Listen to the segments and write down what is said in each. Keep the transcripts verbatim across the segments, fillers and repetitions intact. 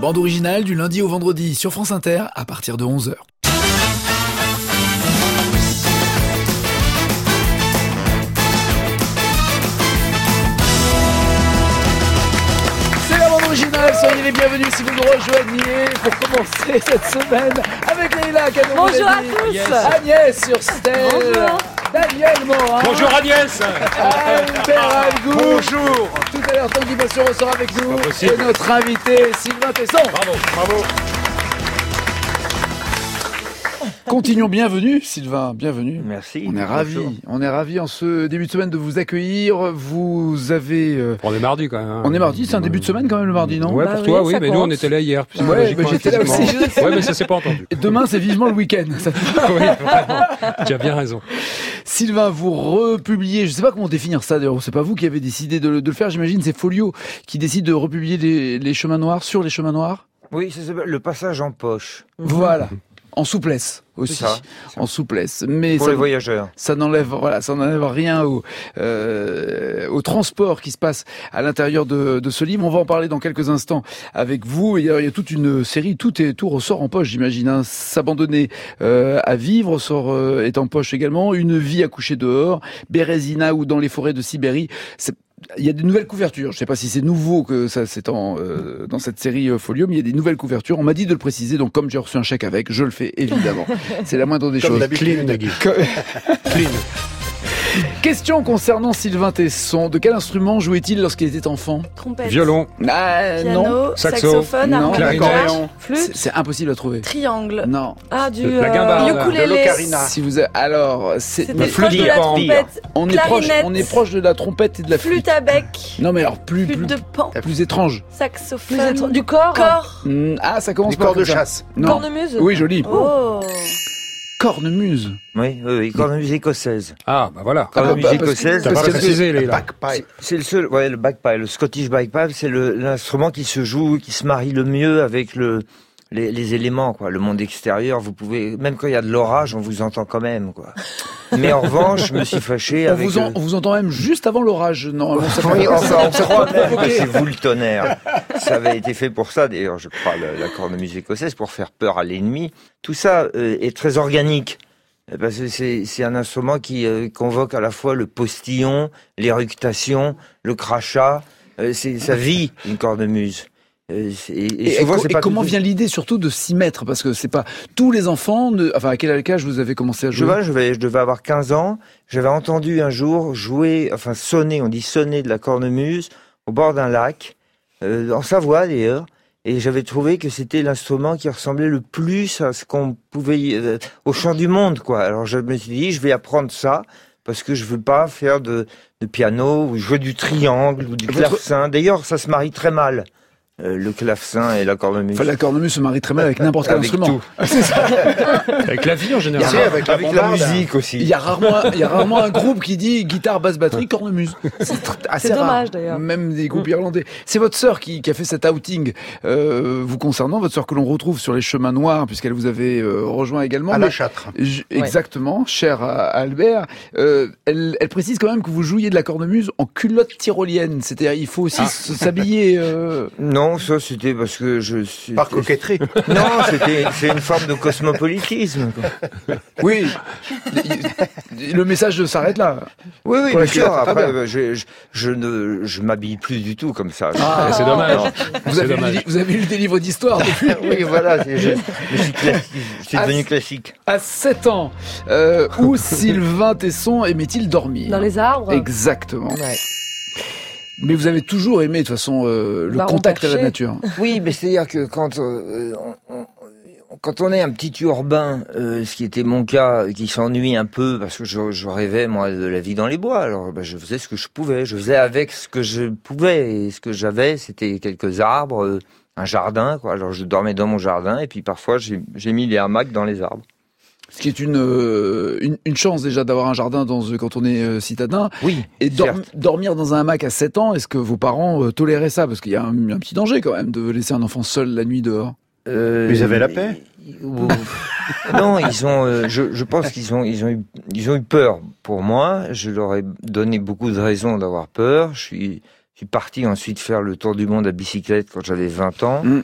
bande originale du lundi au vendredi sur France Inter à partir de onze heures. C'est la bande originale, soyez les bienvenus si vous nous rejoignez pour commencer cette semaine avec Leïla Kano. Bonjour à tous. Yes. Agnès sur Stell. Bonjour. Daniel Morin. Bonjour Agnès. Albert Algou. Bonjour. Tout à l'heure, Tanguy Bossuro sera avec nous. Et notre invité, Sylvain Tesson. Bravo, bravo. Continuons, bienvenue Sylvain, bienvenue. Merci. On est ravis, on est ravis en ce début de semaine de vous accueillir. Vous avez... Euh... On est mardi quand même. Hein. On est mardi, c'est un début de semaine quand même le mardi, non? Ouais, bah pour oui, toi, oui, mais compte. nous on était là hier. Ouais, mais j'étais là aussi. Ouais, mais ça s'est pas entendu. Demain, c'est vivement le week-end. Ça... Oui, vraiment. Tu as bien raison. Sylvain, vous republiez, je sais pas comment définir ça d'ailleurs, c'est pas vous qui avez décidé de, de le faire, j'imagine, c'est Folio qui décide de republier les, les chemins noirs sur les chemins noirs. Oui, ça s'appelle le passage en poche. Voilà. En souplesse aussi, C'est ça, c'est ça. en souplesse. Mais Pour ça, les voyageurs. ça n'enlève, voilà, ça n'enlève rien au, euh, au transport qui se passe à l'intérieur de, de ce livre. On va en parler dans quelques instants avec vous. Il y a, il y a toute une série, tout est, tout ressort en poche, j'imagine. Hein. S'abandonner euh, à vivre ressort euh, est en poche également. Une vie à coucher dehors, Bérésina ou dans les forêts de Sibérie. C'est Il y a des nouvelles couvertures. Je ne sais pas si c'est nouveau que ça c'est en, euh, dans cette série euh, Folio, mais il y a des nouvelles couvertures. On m'a dit de le préciser, donc comme j'ai reçu un chèque avec, je le fais évidemment. C'est la moindre des Comme choses. d'habitude, Nagui. Clean. Question concernant Sylvain Tesson. De quel instrument jouait-il lorsqu'il était enfant? Trompette. Violon. Ah, Piano, non. Saxo. saxophone, Non. harmonica, Clarinette. C'est, flûte, c'est impossible à trouver. triangle. Non. Ah, du La guimbarde. euh, ukulélé. De l'ocarina. Si vous a- alors, c'est, C'était mais proche flûte, de la pire. trompette. on est proche, Clarinette. on est proche de la trompette et de la flûte. Flûte à bec. Non, mais alors plus, Flûte plus, de pan. plus étrange. Saxophone. Du corps. Corps. Hmm, ah, ça commence Des par corps de comme ça. chasse. Non. Cornemuse. Oui, joli. Oh. Cornemuse. Oui, oui, oui, cornemuse écossaise. Ah, bah voilà. Ah, bah, Cornemuse parce que- écossaise. T'as parce pas que- précisé, les là. Bagpipe. C'est le seul, ouais, le bagpipe, le Scottish bagpipe, c'est le, l'instrument qui se joue, qui se marie le mieux avec le, les, les éléments, quoi. Le monde extérieur, vous pouvez, même quand il y a de l'orage, on vous entend quand même, quoi. Mais en revanche, je me suis fâché On avec. vous, en- euh, on vous entend même juste avant l'orage. Normalement, ça Oui, fait- enfin, on ça croit peut même que provoquer. c'est vous le tonnerre. Ça avait été fait pour ça, d'ailleurs, je crois, la, la cornemuse écossaise, pour faire peur à l'ennemi. Tout ça euh, est très organique. Parce que c'est, c'est un instrument qui euh, convoque à la fois le postillon, l'éructation, le crachat. Euh, c'est, ça vit, une cornemuse. Euh, c'est- et, et Et, souvent, et c'est et pas comment tout- vient l'idée surtout de s'y mettre? Parce que c'est pas tous les enfants. Ne... Enfin, à quel âge vous avez commencé à Je jouer? vois, je, vais, je devais avoir quinze ans. J'avais entendu un jour jouer, enfin sonner, on dit sonner de la cornemuse au bord d'un lac, euh, en Savoie d'ailleurs. Et j'avais trouvé que c'était l'instrument qui ressemblait le plus à ce qu'on pouvait, euh, au chant du monde, quoi. Alors je me suis dit, je vais apprendre ça parce que je veux pas faire de, de piano ou jouer du triangle ou du Votre- clavecin. D'ailleurs, ça se marie très mal, euh, le clavecin et la cornemuse. Enfin, la cornemuse se marie très mal avec n'importe quel Avec instrument. tout. Avec la vie en général. Tu sais, avec la Avec la bombarde. musique aussi. Il y a rarement, il y a rarement un groupe qui dit guitare, basse, batterie, cornemuse. C'est tr- assez C'est rare. dommage, d'ailleurs. Même des groupes irlandais. C'est votre sœur qui, qui a fait cet outing euh, vous concernant, votre sœur que l'on retrouve sur les chemins noirs, puisqu'elle vous avait euh, rejoint également. À Mais- la châtre. Je- Exactement, cher à, à Albert. Euh, elle, elle précise quand même que vous jouiez de la cornemuse en culotte tyrolienne. C'est-à-dire, il faut aussi s- s'habiller. Euh... Non, ça c'était parce que je suis. Par coquetterie. Non, c'était c'est une forme de cosmopolitisme. quoi. Oui, le, le message s'arrête là. Oui, oui, Pour la bien sûr. culotte, pas Après, bien. euh, je, je, je ne je m'habille plus du tout comme ça. Ah, c'est dommage. Vous C'est avez, lu, dommage. des- vous avez lu des livres d'histoire depuis. Oui, voilà, c'est, je, je suis classique. Je suis Ah, devenu c'est- classique. À sept ans, euh, où Sylvain Tesson aimait-il dormir? Dans les arbres. Exactement. Ouais. Mais vous avez toujours aimé, de toute façon, euh, le Bah, on contact à la perchait. nature. Oui, mais c'est-à-dire que quand euh, on, on- quand on est un petit urbain, euh, ce qui était mon cas, qui s'ennuie un peu parce que je, je rêvais moi de la vie dans les bois. Alors ben, je faisais ce que je pouvais, je faisais avec ce que je pouvais et ce que j'avais, c'était quelques arbres, euh, un jardin, quoi. Alors je dormais dans mon jardin et puis parfois j'ai, j'ai mis les hamacs dans les arbres. Ce qui est une, euh, une, une chance déjà d'avoir un jardin dans, quand on est euh, citadin. Oui. Et dor- certes. dormir dans un hamac à sept ans, est-ce que vos parents euh, toléraient ça? Parce qu'il y a un, un petit danger quand même de laisser un enfant seul la nuit dehors. Euh, Mais ils avaient la paix. ou- Non, ils ont. euh, je, je pense qu'ils ont, ils ont eu, ils ont eu peur pour moi. Je leur ai donné beaucoup de raisons d'avoir peur. Je suis, je suis parti ensuite faire le tour du monde à bicyclette quand j'avais vingt ans. Mm.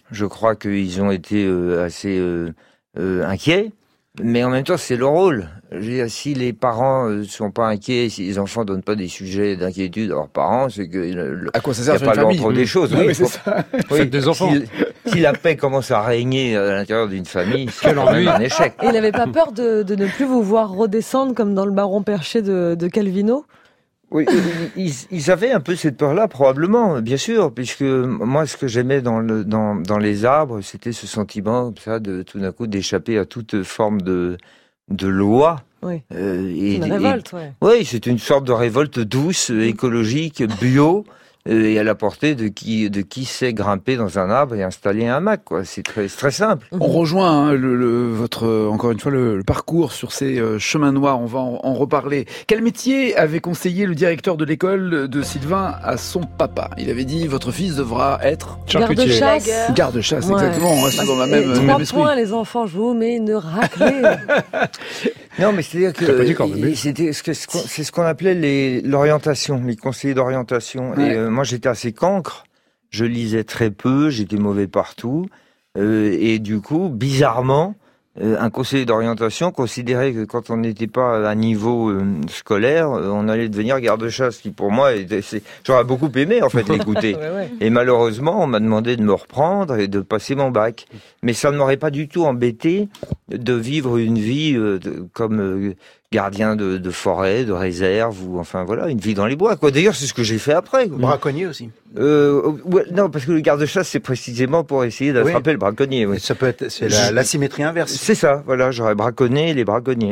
Je crois qu'ils ont été euh, assez euh, euh, inquiets. Mais en même temps, c'est leur rôle. Je veux dire, si les parents ne sont pas inquiets, si les enfants ne donnent pas des sujets d'inquiétude à leurs parents, c'est que le, à quoi ça sert il n'y a pas l'ordre des choses. Oui, oui, c'est faut, ça. oui, Faites des enfants. Si, si la paix commence à régner à l'intérieur d'une famille, c'est Quel quand même ennui. un échec. Et il n'avait pas peur de, de ne plus vous voir redescendre comme dans le Baron Perché de, de Calvino? Oui, ils, ils avaient un peu cette peur-là, probablement, bien sûr, puisque moi, ce que j'aimais dans, le, dans, dans les arbres, c'était ce sentiment, ça, de tout d'un coup, d'échapper à toute forme de, de loi. Oui. Euh, et, Une et- révolte, ouais. Oui, c'est une sorte de révolte douce, écologique, bio, euh, et à la portée de qui, de qui sait grimper dans un arbre et installer un hamac, quoi. C'est très, c'est très simple. On rejoint hein, le, le, votre, euh, encore une fois, le, le parcours sur ces euh, chemins noirs. On va en, en reparler. Quel métier avait conseillé le directeur de l'école de Sylvain à son papa? Il avait dit, votre fils devra être Charcutier. Garde-chasse. garde-chasse, Ouais. exactement. On reste dans la Et même, trois même esprit. points, les enfants, je vous mets une raclée. Non, mais c'est-à-dire T'as pas dit que cornemuse. c'était ce que c'est ce qu'on appelait les l'orientation, les conseillers d'orientation. Ouais. Et euh, moi, j'étais assez cancre. Je lisais très peu, j'étais mauvais partout, euh, et du coup, bizarrement, euh, un conseiller d'orientation considérait que quand on n'était pas à un niveau euh, scolaire, euh, on allait devenir garde-chasse. Qui pour moi, était- c'est- j'aurais beaucoup aimé en fait l'écouter. Ouais, ouais. Et malheureusement, on m'a demandé de me reprendre et de passer mon bac. Mais ça ne m'aurait pas du tout embêté de vivre une vie euh, de- comme euh, gardien de, de forêt, de réserve, ou enfin voilà, une vie dans les bois. Quoi. D'ailleurs, c'est ce que j'ai fait après. quoi. Braconnier aussi. Euh, ouais, non, parce que le garde-chasse, c'est précisément pour essayer d'attraper Oui. le braconnier. Oui. Ça peut être, c'est la, Je- la symétrie inverse. C'est ça, voilà, j'aurais braconné les braconniers.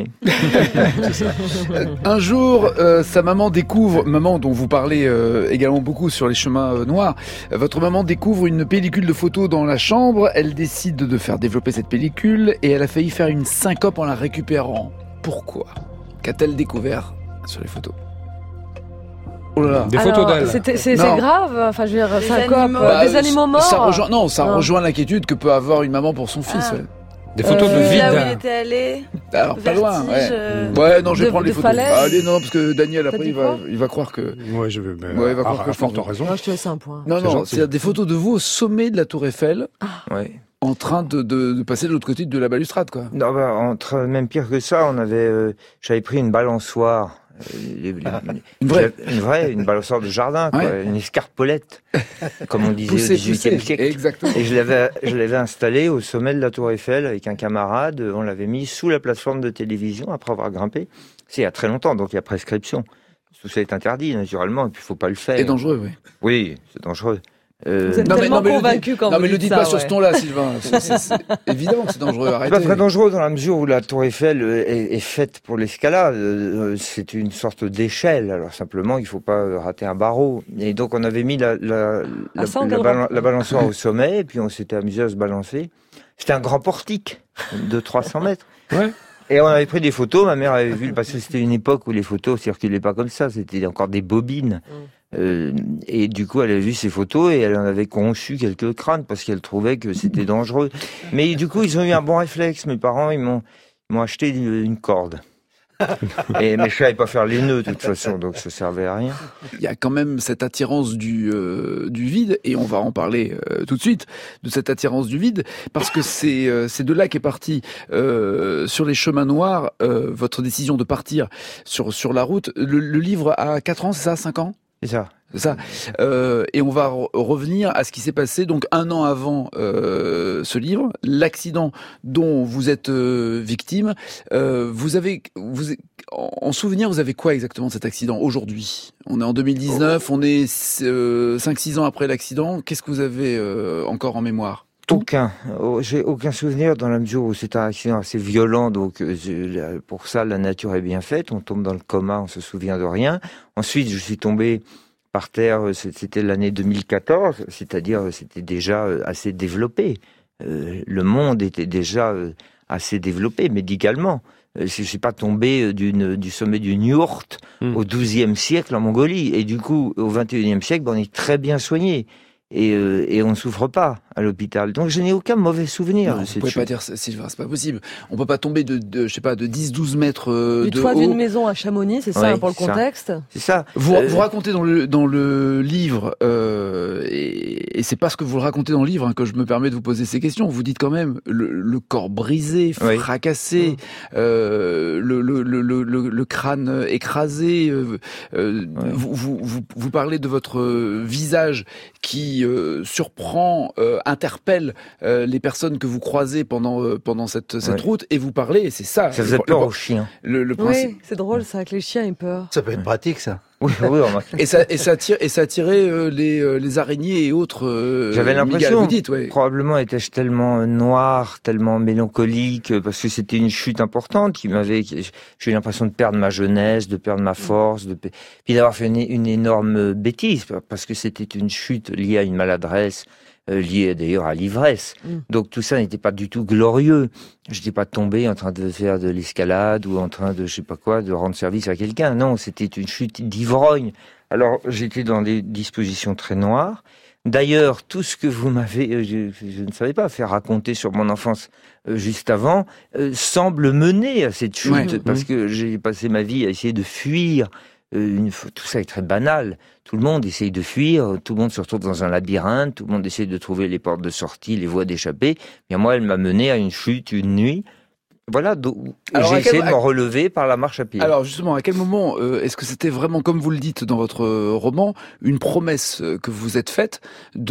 Un jour, euh, sa maman découvre, maman dont vous parlez euh, également beaucoup sur les chemins euh, noirs, euh, votre maman découvre une pellicule de photos dans la chambre, elle décide de faire développer cette pellicule et elle a failli faire une syncope en la récupérant. Pourquoi? Qu'a-t-elle découvert sur les photos? Oh là là. Des photos Alors, d'elle. c'était- C'est Non. c'est grave, enfin je veux dire, Des c'est un cop, animaux. euh, Bah, des animaux morts. Ça rejoint, non, ça Non. rejoint l'inquiétude que peut avoir une maman pour son fils. Ah. Ouais. Des photos Euh, de vide. Là où il était allé, Alors, pas loin, ouais. vertige, euh, Ouais, non, je vais De- prendre les de photos. falaise. Ah, allez, non, parce que Daniel, T'as après, dit il va, quoi il va croire que... Ouais, je veux. mais, Ouais, il va croire ah, que je forte pense. raison. Non, je te laisse un point. Non, C'est non, gentil. c'est des photos de vous au sommet de la Tour Eiffel, Ouais. en train de, de, de passer de l'autre côté de la balustrade, quoi. Non, bah, entre, même pire que ça, on avait, euh, j'avais pris une balançoire. euh, les- les- Une vraie. Une vraie, une balançoire de jardin, quoi, Ouais. une escarpolette, comme on disait Poussé, au dix-huitième poussé. siècle. Exactement. Et je l'avais, je l'avais installé au sommet de la Tour Eiffel avec un camarade. On l'avait mis sous la plateforme de télévision après avoir grimpé. C'est il y a très longtemps, donc il y a prescription. Tout ça est interdit, naturellement, et puis il faut pas le faire. Et dangereux, oui. Oui, c'est dangereux. Euh, Vous êtes Non, mais- tellement non, mais le convaincu quand Non, vous mais le dites dites ça, pas sur ouais. ce ton-là, Sylvain. C'est c'est- c'est évident que c'est dangereux. C'est Arrêtez. pas très dangereux dans la mesure où la Tour Eiffel euh, est, est faite pour l'escalade. Euh, C'est une sorte d'échelle. Alors simplement, il faut pas euh, rater un barreau. Et donc on avait mis la, la, Ah, la, ça, on la garde balan- pas. la balançoire au sommet, et puis on s'était amusé à se balancer. C'était un grand portique de trois cents mètres. Ouais. Et on avait pris des photos. Ma mère avait vu, parce que c'était une époque où les photos circulaient pas comme ça. C'était encore des bobines. Euh, et du coup, elle a vu ces photos et elle en avait conçu quelques craintes parce qu'elle trouvait que c'était dangereux. Mais du coup, ils ont eu un bon réflexe. Mes parents, ils m'ont, ils m'ont acheté une, une corde. Et, mais je savais pas faire les nœuds de toute façon, donc ça servait à rien. Il y a quand même cette attirance du, euh, du vide, et on va en parler euh, tout de suite, de cette attirance du vide, parce que c'est euh, c'est de là qu'est parti euh, sur les chemins noirs, euh, votre décision de partir sur, sur la route. Le, le livre a quatre ans, c'est ça, cinq ans? C'est ça. C'est ça. Euh, et on va re- revenir à ce qui s'est passé donc un an avant euh, ce livre, l'accident dont vous êtes euh, victime. Euh, vous avez, vous, en en souvenir, vous avez quoi exactement de cet accident aujourd'hui? On est en deux mille dix-neuf, on est euh, cinq six ans après l'accident. Qu'est-ce que vous avez euh, encore en mémoire? Aucun. Oh, j'ai aucun souvenir dans la mesure où c'est un accident assez violent, donc euh, je- pour ça la nature est bien faite. On tombe dans le coma, on se souvient de rien. Ensuite, je suis tombé par terre. euh, C'était l'année deux mille quatorze, c'est-à-dire euh, c'était déjà euh, assez développé. Euh, le monde était déjà euh, assez développé médicalement. Euh, Je suis pas tombé euh, d'une, du sommet d'une yourte Hmm. au douzième siècle en Mongolie. Et du coup, au vingt et unième siècle, ben, on est très bien soigné. Et, euh, et on ne souffre pas. à l'hôpital. Donc je n'ai aucun mauvais souvenir Non, de vous cette pouvez chute. pas dire, Sylvain, c'est pas possible. On peut pas tomber de, de je sais pas, de dix douze mètres euh, Du de toit haut. d'une maison à Chamonix, c'est ça, Oui, hein, pour le c'est ça. contexte. C'est ça. Vous, Euh, vous racontez dans le dans le livre, euh, et, et c'est parce que vous le racontez dans le livre hein, que je me permets de vous poser ces questions. Vous dites quand même le, le corps brisé, Oui. fracassé, Mmh. euh, le, le, le, le, le crâne écrasé. Euh, euh, Oui. vous, vous, vous, vous parlez de votre visage qui euh, surprend, euh, interpelle euh, les personnes que vous croisez pendant euh, pendant cette cette Oui. route, et vous parlez. Et c'est ça. Ça faisait le, peur le, aux chiens. le, le principe. Oui, c'est drôle ça, que les chiens aient peur. Ça peut être pratique, ça. Oui, oui, remarque. Et ça, et ça tire, et ça attirait euh, les, euh, les araignées et autres. Euh, J'avais migales, l'impression, vous dites, ouais. probablement étais-je tellement noir, tellement mélancolique, euh, parce que c'était une chute importante qui m'avait, qui- j'ai eu l'impression de perdre ma jeunesse, de perdre ma force, de, pe- puis d'avoir fait une, une énorme bêtise, parce que c'était une chute liée à une maladresse, euh, liée d'ailleurs à l'ivresse. Mm. Donc tout ça n'était pas du tout glorieux. Je n'étais pas tombé en train de faire de l'escalade ou en train de, je sais pas quoi, de rendre service à quelqu'un. Non, c'était une chute d'ivrogne. Alors, j'étais dans des dispositions très noires. D'ailleurs, tout ce que vous m'avez, euh, je, je ne savais pas, faire raconter sur mon enfance euh, juste avant, euh, semble mener à cette chute, Ouais. parce que j'ai passé ma vie à essayer de fuir. Euh, une, tout ça est très banal. Tout le monde essaye de fuir, tout le monde se retrouve dans un labyrinthe, tout le monde essaye de trouver les portes de sortie, les voies d'échappée. Mais moi, elle m'a mené à une chute une nuit. Voilà, donc, Alors, j'ai à quel- essayé de à- m'en relever par la marche à pied. Alors justement, à quel moment euh, est-ce que c'était vraiment, comme vous le dites dans votre euh, roman, une promesse euh, que vous êtes faite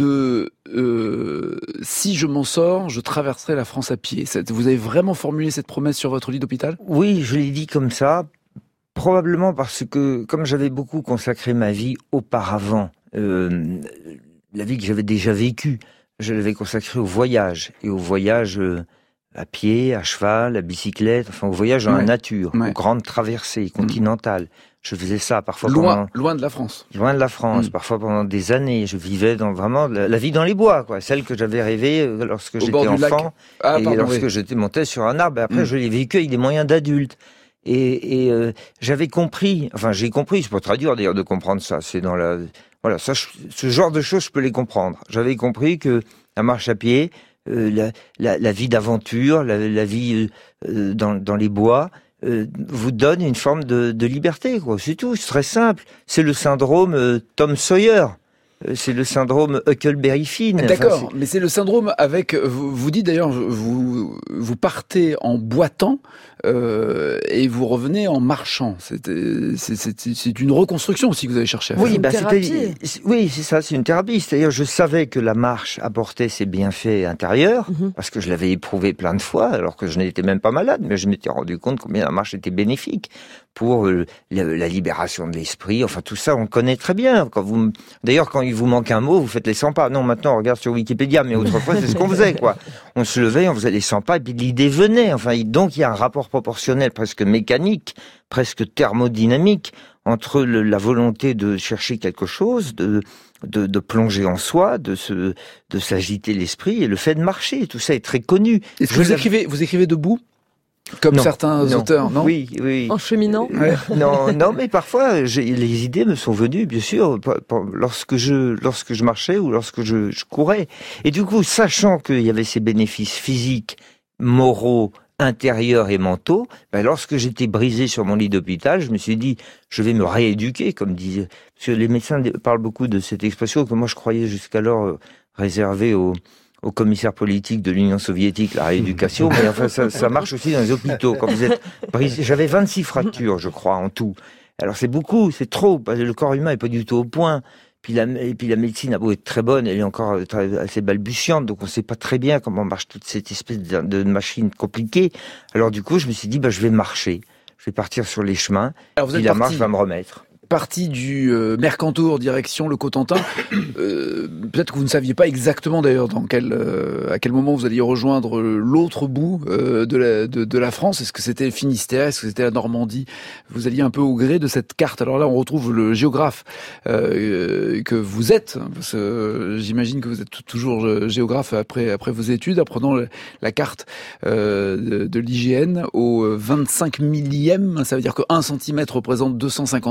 de euh, si je m'en sors, je traverserai la France à pied. C'est- Vous avez vraiment formulé cette promesse sur votre lit d'hôpital? Oui, je l'ai dit comme ça, probablement parce que, comme j'avais beaucoup consacré ma vie auparavant, euh, la vie que j'avais déjà vécue, je l'avais consacrée au voyage, et au voyage euh, à pied, à cheval, à bicyclette, enfin au voyage dans Ouais. la nature, Ouais. aux grandes traversées continentales. Je faisais ça parfois Loin, pendant, loin de la France. loin de la France, Mm. parfois pendant des années. Je vivais dans vraiment la, la vie dans les bois, quoi, celle que j'avais rêvée euh, lorsque Au j'étais bord du lac. enfant. Ah, et pardon, lorsque oui. j'étais monté sur un arbre, après Mm. je l'ai vécu avec des moyens d'adulte. Et, et euh, j'avais compris, enfin j'ai compris, c'est pas très dur d'ailleurs de comprendre ça, c'est dans la... Voilà, ça, je- ce genre de choses, je peux les comprendre. J'avais compris que la marche à pied, euh, la, la, la vie d'aventure, la, la vie euh, dans, dans les bois, euh, vous donne une forme de, de liberté, quoi. C'est tout, c'est très simple. C'est le syndrome euh, Tom Sawyer. Euh, C'est le syndrome Huckleberry Finn. Enfin, D'accord, mais c'est le syndrome avec. Vous, vous dites d'ailleurs, vous vous partez en boitant euh, et vous revenez en marchant. C'est c'est- c'est- c'est une reconstruction aussi que vous avez cherché à faire. Oui, une bah, c'était, thérapie. c'est- oui, c'est ça, c'est une thérapie. C'est-à-dire, je savais que la marche apportait ses bienfaits intérieurs, Mhm. parce que je l'avais éprouvé plein de fois, alors que je n'étais même pas malade, mais je m'étais rendu compte combien la marche était bénéfique pour euh, la, la libération de l'esprit. Enfin, tout ça, on connaît très bien. Quand vous, m- d'ailleurs, quand il vous manque un mot, vous faites les cent pas. Non, maintenant, on regarde sur Wikipédia, mais autrefois, c'est ce qu'on faisait, quoi. On se levait, on faisait les cent pas, et puis l'idée venait. Enfin, il- donc, il y a un rapport proportionnel, presque mécanique, presque thermodynamique, entre le- la volonté de chercher quelque chose, de, de, de plonger en soi, de se, de s'agiter l'esprit, et le fait de marcher. Tout ça est très connu. Est-ce que Je vous l'ai- écrivez, vous écrivez debout, comme Non, certains non. auteurs, non? Oui, oui. En cheminant. Ouais. Non, non, mais parfois, j'ai- les idées me sont venues, bien sûr, p- p- lorsque je, lorsque je marchais ou lorsque je, je courais. Et du coup, sachant qu'il y avait ces bénéfices physiques, moraux, intérieurs et mentaux, ben lorsque j'étais brisé sur mon lit d'hôpital, je me suis dit, je vais me rééduquer, comme disait, parce que les médecins parlent beaucoup de cette expression que moi je croyais jusqu'alors euh, réservée aux, au commissaire politique de l'Union soviétique, la rééducation, mais enfin ça, ça marche aussi dans les hôpitaux. Quand vous êtes brisé, j'avais vingt-six fractures, je crois, en tout. Alors c'est beaucoup, c'est trop, parce que le corps humain est pas du tout au point. Puis la, et puis la médecine a beau être très bonne, elle est encore très, assez balbutiante, donc on ne sait pas très bien comment marche toute cette espèce de, de machine compliquée. Alors du coup, je me suis dit, bah, je vais marcher, je vais partir sur les chemins, Alors vous puis êtes la parti, marche va me remettre. parti du euh, Mercantour direction le Cotentin. Euh, peut-être que vous ne saviez pas exactement d'ailleurs dans quel euh, à quel moment vous alliez rejoindre l'autre bout euh, de, la, de, de la France. Est-ce que c'était le Finistère, est-ce que c'était la Normandie? Vous alliez un peu au gré de cette carte. Alors là, on retrouve le géographe euh, que vous êtes, parce que euh, j'imagine que vous êtes toujours géographe après après vos études, apprenant le, la carte euh, de, de l'I G N au vingt-cinq millième. Ça veut dire que un centimètre représente deux cent cinquante mètres.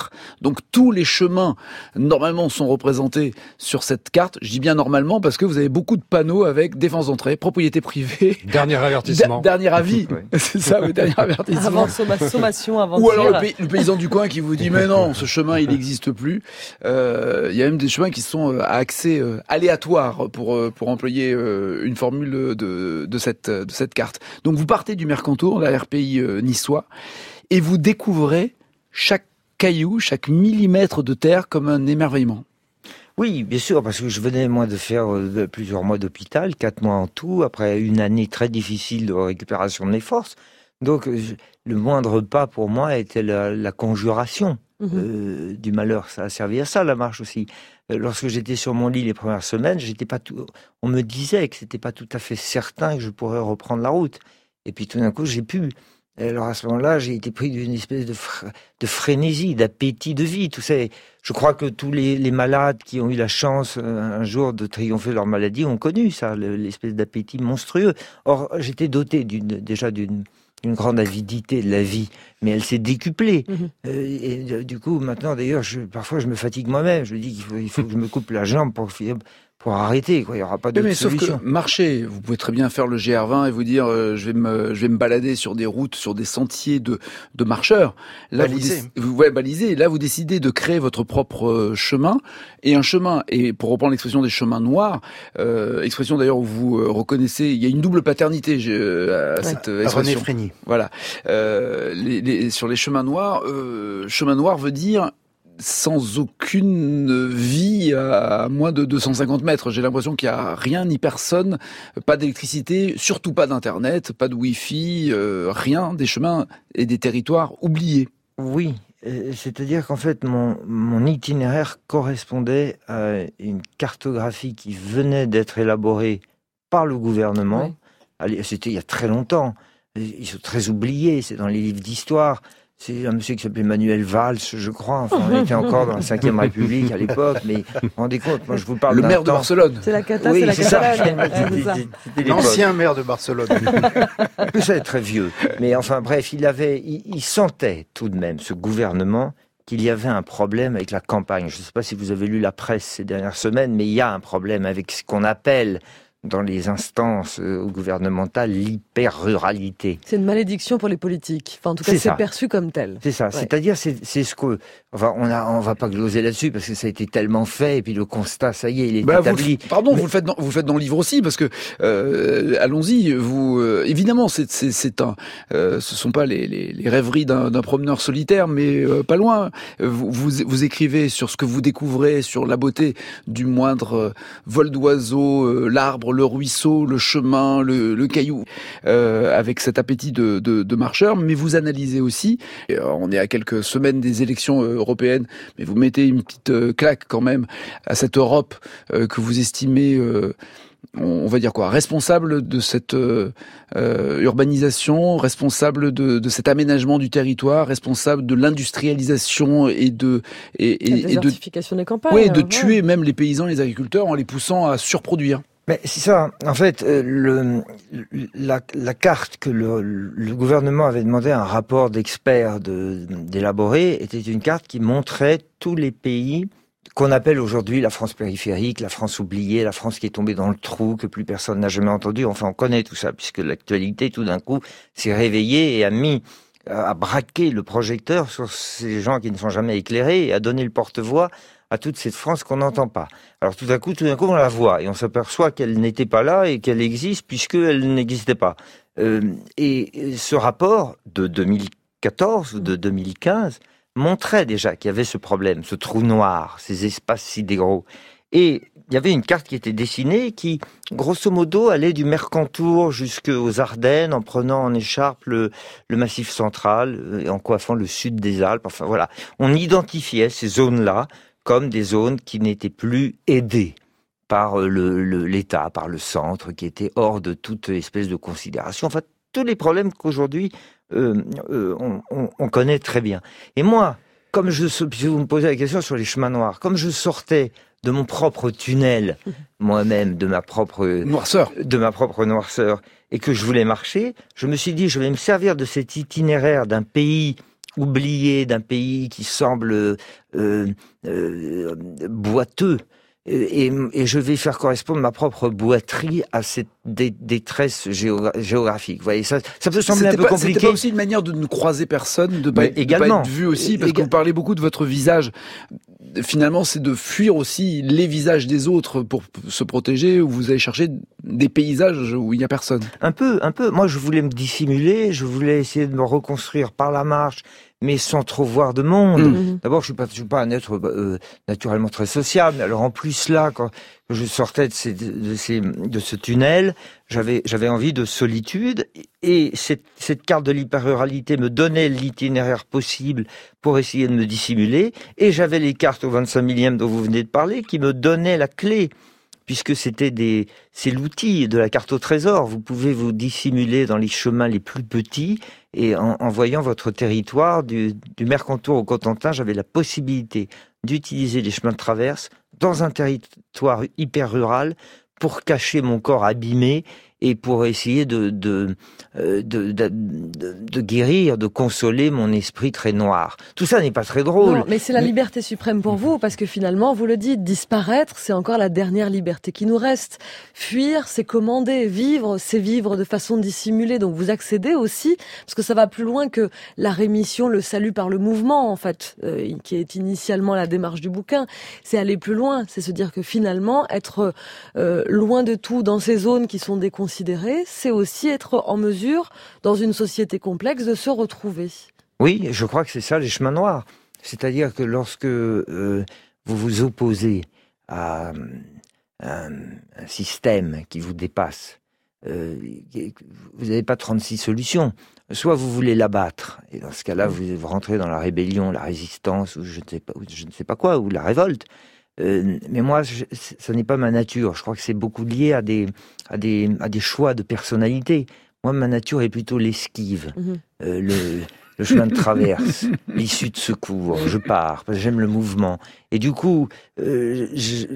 terre. Donc tous les chemins, normalement, sont représentés sur cette carte. Je dis bien normalement parce que vous avez beaucoup de panneaux avec défense d'entrée, propriété privée. Dernier avertissement. D- dernier avis. Ouais. C'est ça, le dernier avertissement. Avant somma- sommation, avant Ou alors tir. le, pays, le paysan du coin qui vous dit mais non, ce chemin il n'existe plus. Euh, il y a même des chemins qui sont à accès euh, aléatoire pour euh, pour employer euh, une formule de de cette de cette carte. Donc vous partez du Mercantour, la R P I euh, niçois, et vous découvrez chaque caillou, chaque millimètre de terre comme un émerveillement. Oui, bien sûr, parce que je venais, moi, de faire euh, plusieurs mois d'hôpital, quatre mois en tout, après une année très difficile de récupération de mes forces. Donc, je, le moindre pas pour moi était la, la conjuration Mhm. euh, du malheur. Ça a servi à ça, la marche aussi. Euh, lorsque j'étais sur mon lit les premières semaines, j'étais pas tout, on me disait que c'était pas tout à fait certain que je pourrais reprendre la route. Et puis tout d'un coup, j'ai pu. Et alors à ce moment-là, j'ai été pris d'une espèce de, fr- de frénésie, d'appétit de vie. Tout ça. Je crois que tous les, les malades qui ont eu la chance euh, un jour de triompher de leur maladie ont connu ça, le- l'espèce d'appétit monstrueux. Or, j'étais doté d'une, déjà d'une, d'une grande avidité de la vie, mais elle s'est décuplée. Mhm. Euh, et euh, du coup, maintenant, d'ailleurs, je, parfois, je me fatigue moi-même. Je me dis qu'il faut, il faut que je me coupe la jambe pour pour arrêter, quoi. Il n'y aura pas Oui, d'autre mais sauf solution. que marcher, vous pouvez très bien faire le G R vingt et vous dire euh, je vais me je vais me balader sur des routes, sur des sentiers de de marcheurs. Là Balisé. vous, déc- vous ouais, balisé. Là vous décidez de créer votre propre euh, chemin et un chemin. Et pour reprendre l'expression des chemins noirs, euh, expression d'ailleurs où vous euh, reconnaissez, il y a une double paternité j'ai, euh, à Ouais. cette euh, René expression. Frény. Voilà. Euh, les, les, sur les chemins noirs, euh, chemin noir veut dire sans aucune vie à moins de deux cent cinquante mètres. J'ai l'impression qu'il n'y a rien ni personne, pas d'électricité, surtout pas d'internet, pas de wifi, euh, rien, des chemins et des territoires oubliés. Oui, euh, c'est-à-dire qu'en fait, mon, mon itinéraire correspondait à une cartographie qui venait d'être élaborée par le gouvernement. Ouais. Allez, c'était il y a très longtemps. Ils sont très oubliés, c'est dans les livres d'histoire. C'est un monsieur qui s'appelait Manuel Valls, je crois. Enfin, on était encore dans la cinquième République à l'époque, mais vous vous rendez compte, moi je vous parle Le d'un maire de temps- Barcelone. C'est la cata, Oui, c'est la c'est ça. catalane. Ouais, c'est C'était- ça. c'était l'époque. L'ancien maire de Barcelone. Tout ça est très vieux. Mais enfin, bref, il avait, il, il sentait tout de même, ce gouvernement, qu'il y avait un problème avec la campagne. Je ne sais pas si vous avez lu la presse ces dernières semaines, mais il y a un problème avec ce qu'on appelle, dans les instances euh, gouvernementales, l'hyper-ruralité. C'est une malédiction pour les politiques. Enfin, en tout cas, C'est c'est ça. perçu comme tel. C'est ça. Ouais. C'est-à-dire, c'est, c'est ce que, enfin, on a, on va pas gloser là-dessus parce que ça a été tellement fait et puis le constat, ça y est, il est Bah, vous, établi. le- pardon, Mais- vous le faites dans, vous le faites dans le livre aussi parce que euh, allons-y. Vous euh, évidemment, c'est c'est c'est un, euh, ce sont pas les les, les rêveries d'un d'un promeneur solitaire, mais euh, pas loin. Vous, vous vous écrivez sur ce que vous découvrez, sur la beauté du moindre euh, vol d'oiseau, euh, l'arbre, le ruisseau, le chemin, le, le caillou, euh, avec cet appétit de, de, de marcheur. Mais vous analysez aussi. Et, euh, on est à quelques semaines des élections euh, européennes, mais vous mettez une petite euh, claque quand même à cette Europe euh, que vous estimez, euh, on, on va dire quoi, responsable de cette euh, euh, urbanisation, responsable de, de cet aménagement du territoire, responsable de l'industrialisation et de et, La et, et de désertification des campagnes. ouais, de ouais. tuer même les paysans et les agriculteurs en les poussant à surproduire. Mais c'est ça. En fait, euh, le, la, la carte que le, le gouvernement avait demandé à un rapport d'experts de, d'élaborer était une carte qui montrait tous les pays qu'on appelle aujourd'hui la France périphérique, la France oubliée, la France qui est tombée dans le trou, que plus personne n'a jamais entendu. Enfin, on connaît tout ça, puisque l'actualité, tout d'un coup, s'est réveillée et a mis, a braqué le projecteur sur ces gens qui ne sont jamais éclairés et a donné le porte-voix à toute cette France qu'on n'entend pas. Alors tout d'un coup, tout d'un coup, on la voit et on s'aperçoit qu'elle n'était pas là et qu'elle existe puisqu'elle n'existait pas. Euh, et ce rapport de deux mille quatorze ou de deux mille quinze montrait déjà qu'il y avait ce problème, ce trou noir, ces espaces sidéraux. Et il y avait une carte qui était dessinée qui, grosso modo, allait du Mercantour jusqu'aux Ardennes en prenant en écharpe le, le Massif central et en coiffant le sud des Alpes. Enfin voilà, on identifiait ces zones-là comme des zones qui n'étaient plus aidées par le, le, l'État, par le centre, qui étaient hors de toute espèce de considération. Enfin, tous les problèmes qu'aujourd'hui euh, euh, on, on, on connaît très bien. Et moi, comme je, si vous me posez la question sur les chemins noirs, comme je sortais de mon propre tunnel, moi-même, de ma propre Noirceur. de ma propre noirceur, et que je voulais marcher, je me suis dit, je vais me servir de cet itinéraire d'un pays oublié d'un pays qui semble euh, euh, boiteux. Et, et je vais faire correspondre ma propre boiterie à cette dé- détresse géogra- géographique. Vous voyez, ça, ça peut sembler C'était un peu pas, compliqué. C'était pas aussi une manière de ne croiser personne, de pas, Mais être, de également. pas être vu aussi, parce Éga- que vous parlez beaucoup de votre visage. Finalement, c'est de fuir aussi les visages des autres pour se protéger, ou vous allez chercher des paysages où il n'y a personne. Un peu, un peu. Moi, je voulais me dissimuler, je voulais essayer de me reconstruire par la marche, mais sans trop voir de monde. Mmh. D'abord, je suis pas, je suis pas un être euh, naturellement très sociable. Alors en plus là, quand je sortais de, ces, de, ces, de ce tunnel, j'avais, j'avais envie de solitude. Et cette, cette carte de l'hyper-ruralité me donnait l'itinéraire possible pour essayer de me dissimuler. Et j'avais les cartes au vingt-cinq millième dont vous venez de parler, qui me donnaient la clé. Puisque c'était des, c'est l'outil de la carte au trésor. Vous pouvez vous dissimuler dans les chemins les plus petits et en, en voyant votre territoire du, du Mercantour au Cotentin, j'avais la possibilité d'utiliser les chemins de traverse dans un territoire hyper rural pour cacher mon corps abîmé et pour essayer de, de, de, de, de, de guérir, de consoler mon esprit très noir. Tout ça n'est pas très drôle. Non, mais c'est la liberté suprême pour vous, parce que finalement, vous le dites, disparaître, c'est encore la dernière liberté qui nous reste. Fuir, c'est commander. Vivre, c'est vivre de façon dissimulée. Donc vous accédez aussi, parce que ça va plus loin que la rémission, le salut par le mouvement, en fait, euh, qui est initialement la démarche du bouquin. C'est aller plus loin, c'est se dire que finalement, être euh, loin de tout dans ces zones qui sont déconsidérées, c'est aussi être en mesure, dans une société complexe, de se retrouver. Oui, je crois que c'est ça les chemins noirs. C'est-à-dire que lorsque euh, vous vous opposez à un, un système qui vous dépasse, euh, vous n'avez pas trente-six solutions. Soit vous voulez l'abattre, et dans ce cas-là, vous, vous rentrez dans la rébellion, la résistance, ou je ne sais pas, ou je ne sais pas quoi, ou la révolte. Euh, mais moi, je, ça n'est pas ma nature. Je crois que c'est beaucoup lié à des, à des, à des choix de personnalité. Moi, ma nature est plutôt l'esquive, mmh. euh, le, le chemin de traverse, l'issue de secours. Je pars parce que j'aime le mouvement. Et du coup, euh,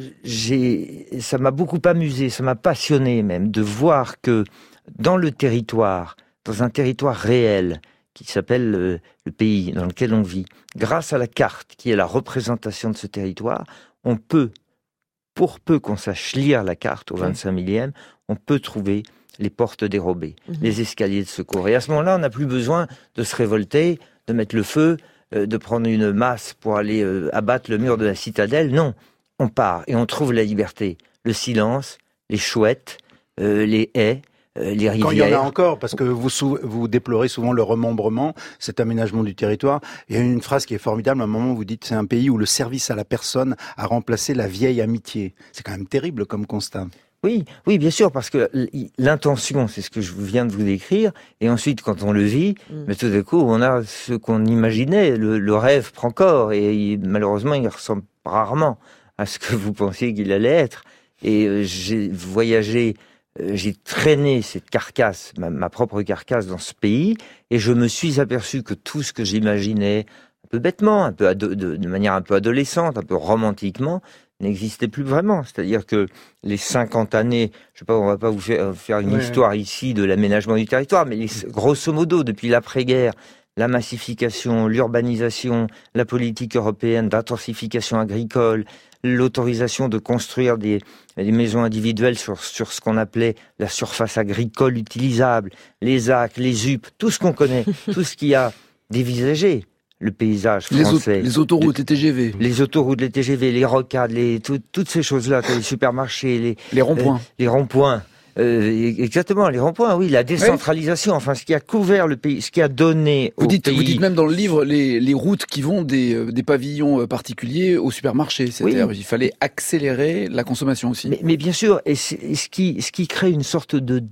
j'ai, ça m'a beaucoup amusé, ça m'a passionné même de voir que dans le territoire, dans un territoire réel, qui s'appelle le, le pays dans lequel on vit, grâce à la carte qui est la représentation de ce territoire, on peut, pour peu qu'on sache lire la carte au vingt-cinq millième, on peut trouver les portes dérobées, mmh. les escaliers de secours. Et à ce moment-là, on n'a plus besoin de se révolter, de mettre le feu, euh, de prendre une masse pour aller euh, abattre le mur de la citadelle. Non, on part et on trouve la liberté. Le silence, les chouettes, euh, les haies, Euh, les rivières. Quand il y en a encore, parce que vous, sou- vous déplorez souvent le remembrement, cet aménagement du territoire. Il y a une phrase qui est formidable, à un moment où vous dites c'est un pays où le service à la personne a remplacé la vieille amitié. C'est quand même terrible comme constat. Oui, oui, bien sûr, parce que l'intention, c'est ce que je viens de vous décrire, et ensuite, quand on le vit, mmh. mais tout d'un coup, on a ce qu'on imaginait, le, le rêve prend corps, et il, malheureusement, il ressemble rarement à ce que vous pensiez qu'il allait être. Et euh, j'ai voyagé j'ai traîné cette carcasse, ma, ma propre carcasse dans ce pays, et je me suis aperçu que tout ce que j'imaginais, un peu bêtement, un peu ado- de, de manière un peu adolescente, un peu romantiquement, n'existait plus vraiment. C'est-à-dire que les cinquante années, je sais pas, on va pas vous faire, faire une ouais. histoire ici de l'aménagement du territoire, mais les, grosso modo, depuis l'après-guerre, la massification, l'urbanisation, la politique européenne d'intensification agricole, l'autorisation de construire des, des maisons individuelles sur, sur ce qu'on appelait la surface agricole utilisable, les A C, les U P, tout ce qu'on connaît, tout ce qui a dévisagé le paysage français. Les, au- les autoroutes, les T G V. Les autoroutes, les T G V, les rocades, les, tout, toutes ces choses-là, les supermarchés, les, les ronds-points. Euh, les ronds-points. Euh, exactement, les ronds-points, oui, la décentralisation, oui. Enfin, ce qui a couvert le pays, ce qui a donné vous au dites, pays... Vous dites même dans le livre les, les routes qui vont des, euh, des pavillons particuliers au supermarché. C'est-à-dire oui. il fallait accélérer la consommation aussi. Mais, mais bien sûr, et, et ce, qui, ce qui crée une sorte de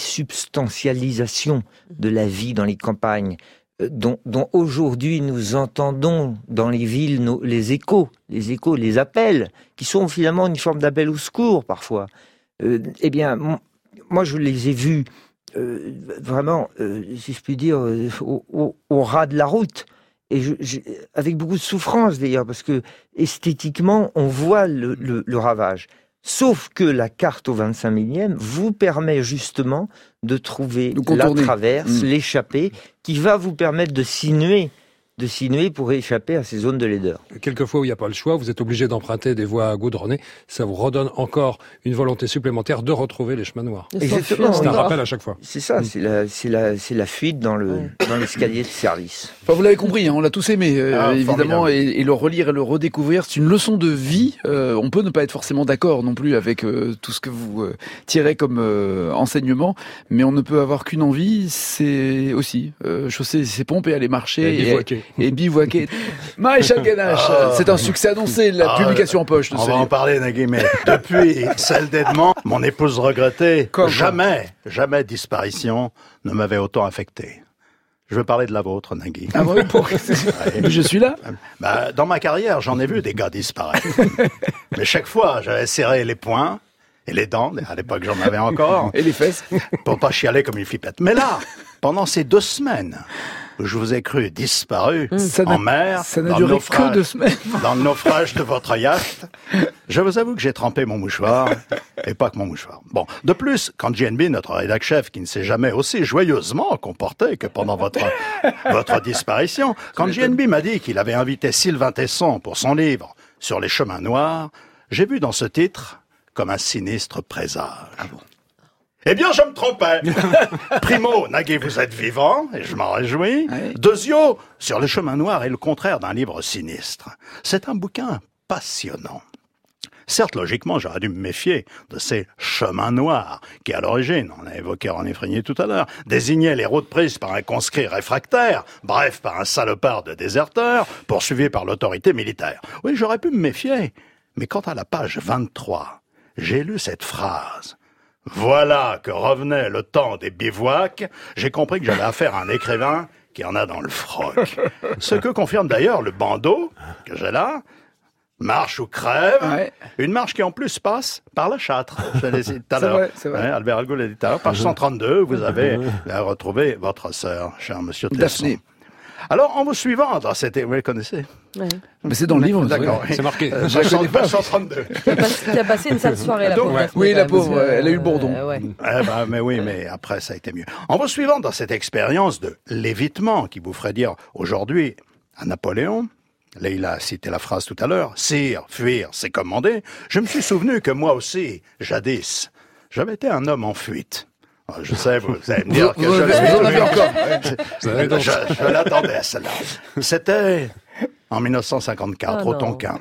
désubstantialisation de la vie dans les campagnes, euh, dont, dont aujourd'hui nous entendons dans les villes nos, les échos, les échos, les appels, qui sont finalement une forme d'appel au secours parfois. Euh, eh bien... Mon, Moi, je les ai vus euh, vraiment, euh, si je puis dire, euh, au, au, au ras de la route. Et je, je, avec beaucoup de souffrance, d'ailleurs, parce que esthétiquement, on voit le, le, le ravage. Sauf que la carte au vingt-cinq millième vous permet justement de trouver la traverse, mmh. l'échappée, qui va vous permettre de sinuer de sinuer pour échapper à ces zones de laideur. Quelquefois où il n'y a pas le choix, vous êtes obligé d'emprunter des voies goudronnées. Ça vous redonne encore une volonté supplémentaire de retrouver les chemins noirs. Exactement. C'est un oui. rappel à chaque fois. C'est ça, c'est la, c'est la, c'est la fuite dans le, Ouais. dans l'escalier de service. Enfin, vous l'avez compris, hein, on l'a tous aimé, euh, Ah, évidemment, et, et le relire et le redécouvrir, c'est une leçon de vie. Euh, on peut ne pas être forcément d'accord non plus avec euh, tout ce que vous euh, tirez comme euh, enseignement, mais on ne peut avoir qu'une envie, c'est aussi euh, chausser ses pompes et aller marcher Et bivouaquer. et, et bivouaquer. Maréchal Ganache, Ah. c'est un succès annoncé, la Ah, publication en poche de On ce va en livre. parler, Nagui, mais depuis celle d'Edmond, mon épouse regrettait, Comment jamais, jamais disparition ne m'avait autant affecté. Je veux parler de la vôtre, Nagui. Ah oui, pour... Mais je suis là. Bah, dans ma carrière, j'en ai vu des gars disparaître. Mais chaque fois, j'avais serré les poings et les dents, à l'époque j'en avais encore, Et les fesses. pour pas chialer comme une flippette. Mais là, pendant ces deux semaines où je vous ai cru disparu Ça n'a- en mer, Ça n'a dans, le duré que naufrage, deux semaines. dans le naufrage de votre yacht, je vous avoue que j'ai trempé mon mouchoir, et pas que mon mouchoir. Bon, de plus, quand J N B, notre rédac-chef, qui ne s'est jamais aussi joyeusement comporté que pendant votre, votre disparition, quand J N B m'a dit qu'il avait invité Sylvain Tesson pour son livre sur les chemins noirs, j'ai vu dans ce titre comme un sinistre présage. Ah bon? Eh bien, je me trompais. Primo, Nagui, vous êtes vivant, et je m'en réjouis. Ouais. Deuxio, sur le chemin noir est le contraire d'un livre sinistre. C'est un bouquin passionnant. Certes, logiquement, j'aurais dû me méfier de ces chemins noirs, qui, à l'origine, on a évoqué René Frégnier tout à l'heure, désignaient les routes prises par un conscrit réfractaire, bref, par un salopard de déserteur, poursuivi par l'autorité militaire. Oui, j'aurais pu me méfier. Mais quant à la page vingt-trois, j'ai lu cette phrase. Voilà que revenait le temps des bivouacs, j'ai compris que j'avais affaire à un écrivain qui en a dans le froc. Ce que confirme d'ailleurs le bandeau que j'ai là, marche ou crève, Ouais. une marche qui en plus passe par la Châtre. Je l'ai dit tout à C'est l'heure. vrai, c'est vrai. Ouais, Albert Algault l'a dit tout à l'heure. Page cent trente-deux, vous avez là, retrouvé votre sœur, cher monsieur Tesson. Daphné. Alors, en vous suivant dans cette... Vous les connaissez? Ouais. Mais c'est dans le livre. D'accord. ouais. oui. C'est marqué. Euh, Je la connais pas. page cent trente-deux. Qui a, passé, qui a passé une sale soirée, la Donc, pauvre. ouais. Daphné, Oui, quand la même, pauvre, parce que, elle a eu le bourdon. euh, ouais. Eh ben, mais oui, mais après, ça a été mieux. En vous suivant dans cette expérience de l'évitement qui vous ferait dire aujourd'hui à Napoléon, Leïla a cité la phrase tout à l'heure, « Sire, fuir, c'est commander », je me suis souvenu que moi aussi, jadis, j'avais été un homme en fuite. Alors, je sais, vous allez me dire que Vous en je avez- le suis vous en avez toujours. encore. Vous avez donc- Je, je l'attendais, celle-là. C'était en mille neuf cent cinquante-quatre, Ah au non. Tonkin.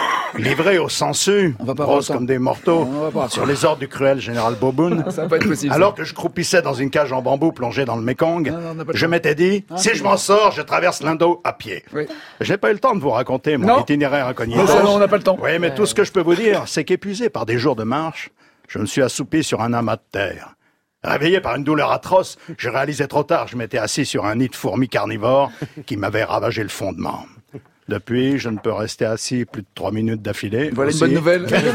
Livré au sensu, On va pas rose avoir le comme des mortaux, On va pas. sur les ordres du cruel général Boboun. Ça va pas être possible. ça. Alors que je croupissais dans une cage en bambou plongée dans le Mékong, Non, non, on n'a pas le je temps. m'étais dit, Ah, si c'est je bon. m'en sors, je traverse l'Indo à pied. Oui. J'ai pas eu le temps de vous raconter mon Non. itinéraire incognito. Non, ça, non, on n'a pas le temps. Oui, mais tout ce que je peux vous dire, c'est qu'épuisé par des jours de marche, je me suis assoupi sur un amas de terre. Réveillé par une douleur atroce, je réalisais trop tard, je m'étais assis sur un nid de fourmis carnivores qui m'avait ravagé le fondement. Depuis, je ne peux rester assis plus de trois minutes d'affilée. Voilà une Aussi. bonne nouvelle. Merci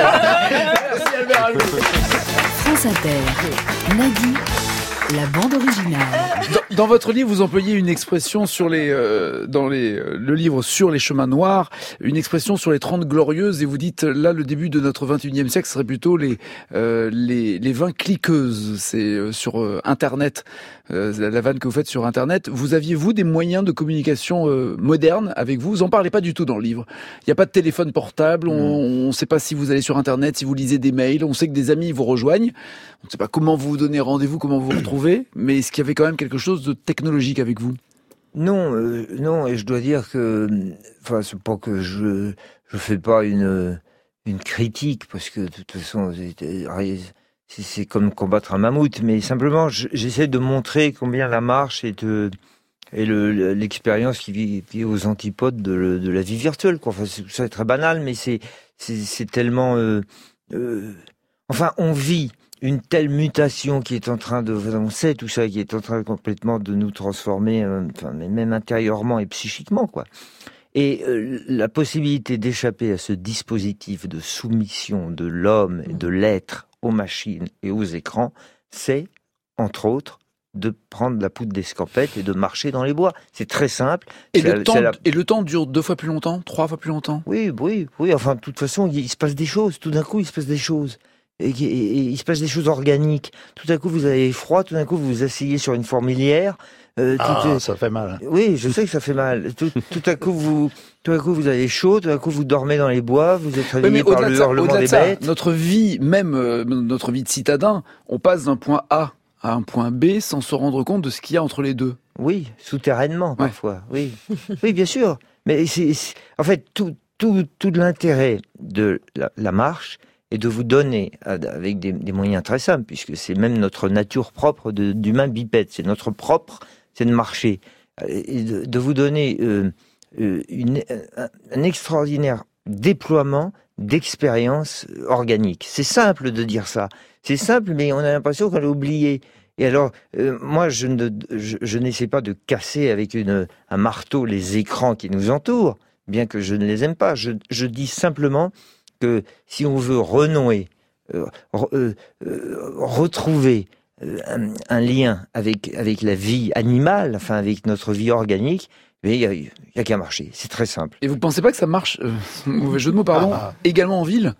Albert Algault. France Inter. Nagui, la bande originale. Dans, dans votre livre, vous employez une expression sur les, euh, dans les, euh, le livre sur les chemins noirs, une expression sur les Trente Glorieuses, et vous dites là le début de notre vingt et unième siècle serait plutôt les, euh, les, les vingt cliqueuses. C'est euh, sur euh, Internet, euh, la vanne que vous faites sur Internet. Vous aviez vous des moyens de communication euh, modernes avec vous? Vous en parlez pas du tout dans le livre. Il n'y a pas de téléphone portable. On ne sait pas si vous allez sur Internet, si vous lisez des mails. On sait que des amis vous rejoignent. On ne sait pas comment vous vous donnez rendez-vous, comment vous vous retrouvez, mais est-ce qu'il y avait quand même quelque chose de technologique avec vous? Non, euh, non, et je dois dire que, enfin, c'est pas que je je fais pas une une critique parce que de toute façon c'est c'est comme combattre un mammouth, mais simplement je- j'essaie de montrer combien la marche est de et le l'expérience qui vit, qui est aux antipodes de, le- de la vie virtuelle, quoi. Enfin, c'est, ça est très banal, mais c'est c'est c'est tellement euh, euh, enfin on vit une telle mutation qui est en train de, on sait tout ça, qui est en train complètement de nous transformer, euh, enfin, mais même intérieurement et psychiquement, quoi. Et euh, la possibilité d'échapper à ce dispositif de soumission de l'homme et de l'être aux machines et aux écrans, c'est, entre autres, de prendre la poudre d'escampette et de marcher dans les bois. C'est très simple. Et C'est le, la- temps, c'est la- et le temps dure deux fois plus longtemps, trois fois plus longtemps? Oui, oui, oui. Enfin, de toute façon, il, il se passe des choses. Tout d'un coup, il se passe des choses. Et, et- et il se passe des choses organiques. Tout d'un coup, vous avez froid. Tout d'un coup, vous vous asseyez sur une fourmilière. Euh, Ah, tout est- ça fait mal. Oui, je sais que ça fait mal. Tout, tout à coup, vous, tout à coup, vous avez chaud. Tout à coup, vous dormez dans les bois. Vous êtes Oui, réveillé mais par au-delà de le ça, hurlement au-delà de des ça, bêtes. notre vie, même euh, notre vie de citadin, on passe d'un point A à un point B sans se rendre compte de ce qu'il y a entre les deux. Oui, souterrainement parfois. Oui, oui, bien sûr. Mais c'est, c'est- en fait, tout, tout, tout l'intérêt de la, la marche est de vous donner, avec des, des moyens très simples, puisque c'est même notre nature propre de, d'humain bipède. C'est notre propre, c'est de marcher, et de, de vous donner euh, euh, une, un, un extraordinaire déploiement d'expériences organiques. C'est simple de dire ça. C'est simple, mais on a l'impression qu'on l'a oublié. Et alors, euh, moi, je, ne, je, je n'essaie pas de casser avec une, un marteau les écrans qui nous entourent, bien que je ne les aime pas. Je, je dis simplement que si on veut renouer, euh, re, euh, euh, retrouver euh, un, un lien avec, avec la vie animale, enfin avec notre vie organique, mais il n'y a, a qu'à marcher. C'est très simple. Et vous ne pensez pas que ça marche, euh, mauvais jeu de mots, pardon, Ah. également en ville?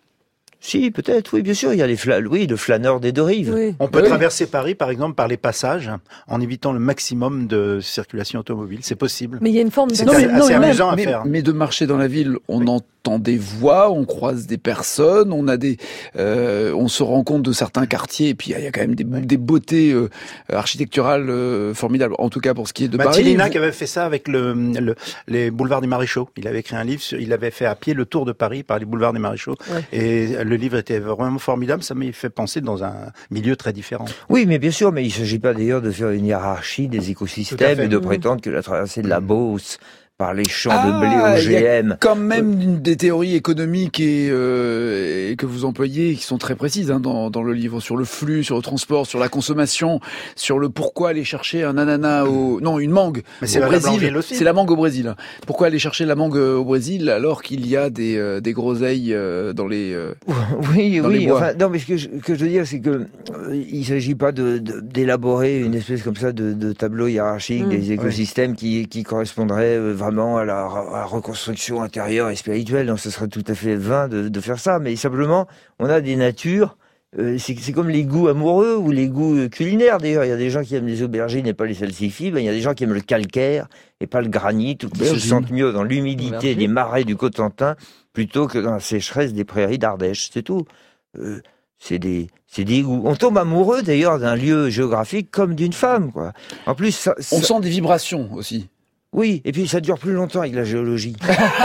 Si, peut-être, oui, bien sûr. Il y a les fla- oui, le flâneur des deux rives. Oui. On peut Oui. traverser Paris, par exemple, par les passages, en évitant le maximum de circulation automobile. C'est possible. Mais il y a une forme C'est Non, assez- mais, non, assez mais même- amusant à mais- faire. mais de marcher dans la ville, on entend des voix, on croise des personnes, on a des, euh, on se rend compte de certains quartiers, et puis il y a quand même des, des beautés euh, architecturales euh, formidables. En tout cas pour ce qui est de Paris. Mathilina Vous- qui avait fait ça avec le, le- les boulevards des Maréchaux. Il avait écrit un livre, sur, il avait fait à pied le tour de Paris par les boulevards des Maréchaux. Ouais. Et le livre était vraiment formidable. Ça m'a fait penser dans un milieu très différent. Oui, mais bien sûr, mais il ne s'agit pas d'ailleurs de faire une hiérarchie des Tout à écosystèmes fait. et de Mmh. prétendre que la traversée de la Mmh. Beauce par les champs Ah, de blé il y a O G M. quand même une des théories économiques et, euh, et que vous employez qui sont très précises hein, dans, dans le livre sur le flux, sur le transport, sur la consommation, sur le pourquoi aller chercher un ananas au non une mangue Mais c'est au valable en Brésil. ville aussi. C'est la mangue au Brésil. Pourquoi aller chercher la mangue au Brésil alors qu'il y a des euh, des groseilles euh, dans les euh, Oui, Dans les oui. bois. Enfin, non, mais ce que je, que je veux dire, c'est que euh, il ne s'agit pas de, de- d'élaborer une espèce comme ça de, de tableau hiérarchique Mm. des écosystèmes qui, qui correspondrait euh, vraiment à la, à la reconstruction intérieure et spirituelle. Donc, ce serait tout à fait vain de, de faire ça. Mais simplement, on a des natures. euh, c'est, c'est comme les goûts amoureux ou les goûts euh, culinaires. D'ailleurs, il y a des gens qui aiment les aubergines et pas les salsifis. Ben, il y a des gens qui aiment le calcaire et pas le granit, ou qui se Aubergine. sentent mieux dans l'humidité Aubergine. des marais du Cotentin plutôt que dans la sécheresse des prairies d'Ardèche. C'est tout. Euh, c'est des, c'est des goûts. On tombe amoureux d'ailleurs d'un lieu géographique comme d'une femme, quoi. En plus, ça, on ça- sent des vibrations aussi. oui, et puis ça dure plus longtemps avec la géologie.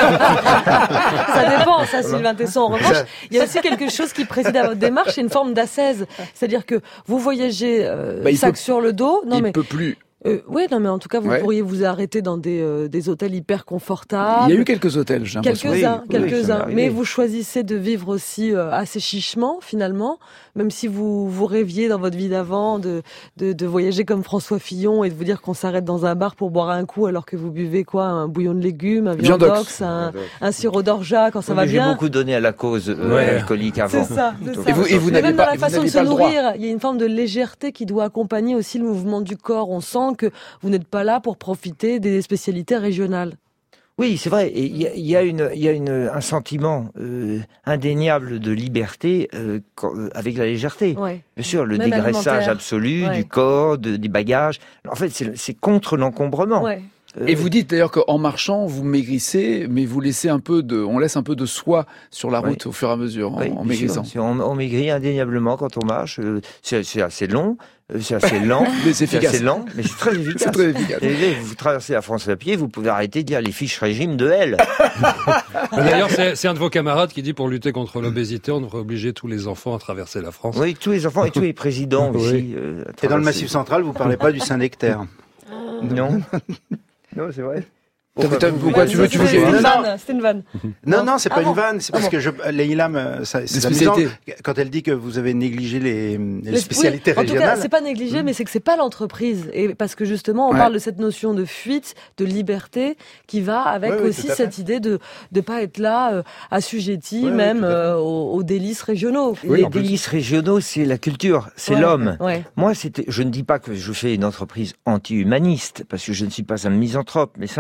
Ça dépend, ça, Sylvain Tesson. En revanche, il y a aussi quelque chose qui préside à votre démarche, c'est une forme d'ascèse. C'est-à-dire que vous voyagez euh, Bah, il sac peut- sur le dos. Non, Il mais peut plus. euh, oui, non, mais en tout cas, vous Ouais. pourriez vous arrêter dans des euh, des hôtels hyper confortables. Il y a eu quelques hôtels, j'ai l'impression. Quelques-uns, Oui, oui, ça m'est quelques-uns. arrivé. Mais vous choisissez de vivre aussi euh, assez chichement, finalement, même si vous vous rêviez dans votre vie d'avant de, de de voyager comme François Fillon et de vous dire qu'on s'arrête dans un bar pour boire un coup alors que vous buvez quoi, un bouillon de légumes, un Viandox. viandox, un, un sirop d'orgeat quand ça Oui, va mais j'ai bien. beaucoup donné à la cause euh, Ouais. alcoolique avant. C'est ça, c'est Donc, ça. Et vous- et vous Mais n'avez même pas- dans la vous façon de n'avez se pas le droit. nourrir, il y a une forme de légèreté qui doit accompagner aussi le mouvement du corps. On sent que vous n'êtes pas là pour profiter des spécialités régionales. Oui, c'est vrai. Et il y a, il y a une, il y a une, un sentiment euh, indéniable de liberté euh, quand- euh, avec la légèreté. Ouais. Bien sûr, le Même dégraissage alimentaire. absolu Ouais. du corps, de- des bagages. En fait, c'est, c'est contre l'encombrement. Ouais. Euh, Et vous dites d'ailleurs qu'en marchant, vous maigrissez, mais vous laissez un peu de, on laisse un peu de soi sur la Oui. route au fur et à mesure en, oui, en bien sûr. maigrissant. C'est- On, on maigrit indéniablement quand on marche. Euh, C'est, c'est assez long, euh, c'est assez lent, Mais c'est c'est efficace. assez lent, mais c'est très efficace. C'est très efficace. Et vous traversez la France à pied, vous pouvez arrêter de lire les fiches régime de L. D'ailleurs, c'est c'est un de vos camarades qui dit pour lutter contre l'obésité, on devrait obliger tous les enfants à traverser la France. Oui, tous les enfants et tous les présidents Oui. aussi. euh, à Et dans le traverser. Massif central, vous parlez pas du Saint-Nectaire. Non. Non, c'est vrai. T'as- t'as- pourquoi tu veux, tu veux C'était qu'il y ait une une- vanne, c'était une vanne. Non, non, c'est Ah pas bon. une vanne. C'est parce Ah bon. que je, Leïla, me- ça- c'est Des amusant spécialités. quand elle dit que vous avez négligé les, les Les- spécialités oui, En tout cas, régionales. c'est pas négligé, mais c'est que c'est pas l'entreprise. Et parce que justement, on Ouais. parle de cette notion de fuite, de liberté, qui va avec Oui, oui, aussi tout à cette fait. idée de de pas être là euh, assujetti Oui, oui, même tout à fait. euh, aux, aux délices régionaux. Oui, les en plus. délices régionaux, c'est la culture, c'est Ouais. l'homme. Ouais. Moi, c'était, je ne dis pas que je fais une entreprise anti-humaniste, parce que je ne suis pas un misanthrope, mais simplement à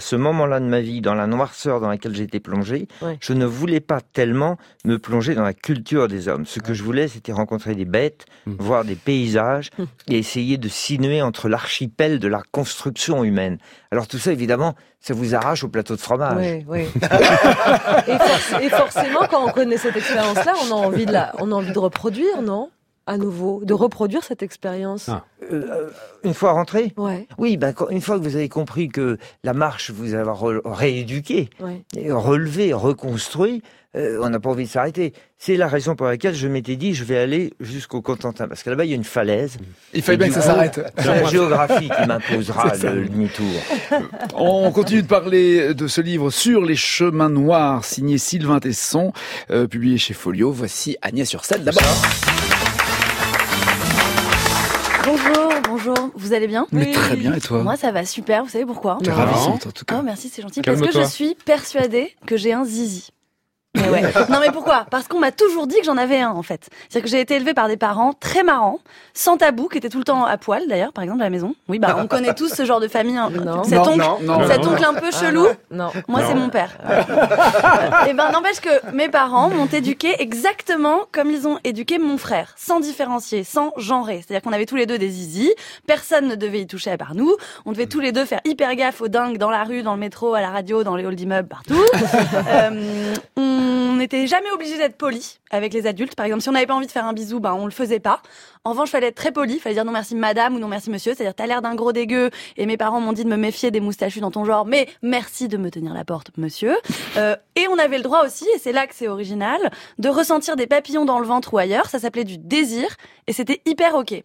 ce moment-là de ma vie, dans la noirceur dans laquelle j'étais plongé, Ouais. je ne voulais pas tellement me plonger dans la culture des hommes. Ce que je voulais, c'était rencontrer des bêtes, Mmh. voir des paysages et essayer de sinuer entre l'archipel de la construction humaine. Alors tout ça, évidemment, ça vous arrache au plateau de fromage. Oui, oui. et, forc- et forcément, quand on connaît cette expérience-là, on a envie de la, on a envie de reproduire, non? À nouveau, de reproduire cette expérience. Ah. Euh, une fois rentré Ouais, Oui, ben, quand- une fois que vous avez compris que la marche vous a re- rééduqué, ouais. et relevé, reconstruit, euh, on n'a pas envie de s'arrêter. C'est la raison pour laquelle je m'étais dit je vais aller jusqu'au Cotentin, parce que là-bas il y a une falaise. Il fallait Et bien du que ça coup, s'arrête. C'est la géographie qui m'imposera C'est ça. le, le demi-tour. On continue de parler de ce livre Sur les chemins noirs, signé Sylvain Tesson, euh, publié chez Folio. Voici Agnès Ursel d'abord. Bonjour, bonjour, vous allez bien? Mais très bien, et toi? Moi ça va super, vous savez pourquoi? T'es Non. ravissante en tout Oh cas. merci, c'est gentil. Parce que Calme-toi. je suis persuadée que j'ai un zizi. Mais ouais. Non mais pourquoi? Parce qu'on m'a toujours dit que j'en avais un en fait. C'est-à-dire que j'ai été élevée par des parents très marrants, sans tabou, qui étaient tout le temps à poil d'ailleurs, par exemple à la maison. Oui bah on connaît tous ce genre de famille. Hein. Non. Cet Non, oncle, non, non, cet non. oncle un peu Ah, chelou. non, non. Moi, Non. c'est mon père. Et ben, n'empêche que mes parents m'ont éduqué exactement comme ils ont éduqué mon frère, sans différencier, sans genrer. C'est-à-dire qu'on avait tous les deux des zizi, personne ne devait y toucher à part nous, on devait tous les deux faire hyper gaffe aux dingues dans la rue, dans le métro, à la radio, dans les halls d'immeubles, partout. euh, on n'était jamais obligé d'être poli avec les adultes. Par exemple, si on n'avait pas envie de faire un bisou, ben on le faisait pas. En revanche, fallait être très poli, fallait dire non merci madame ou non merci monsieur, c'est-à-dire t'as l'air d'un gros dégueu et mes parents m'ont dit de me méfier des moustachus dans ton genre, mais merci de me tenir la porte monsieur. Euh, et on avait le droit aussi, et c'est là que c'est original, de ressentir des papillons dans le ventre ou ailleurs, ça s'appelait du désir et c'était hyper ok.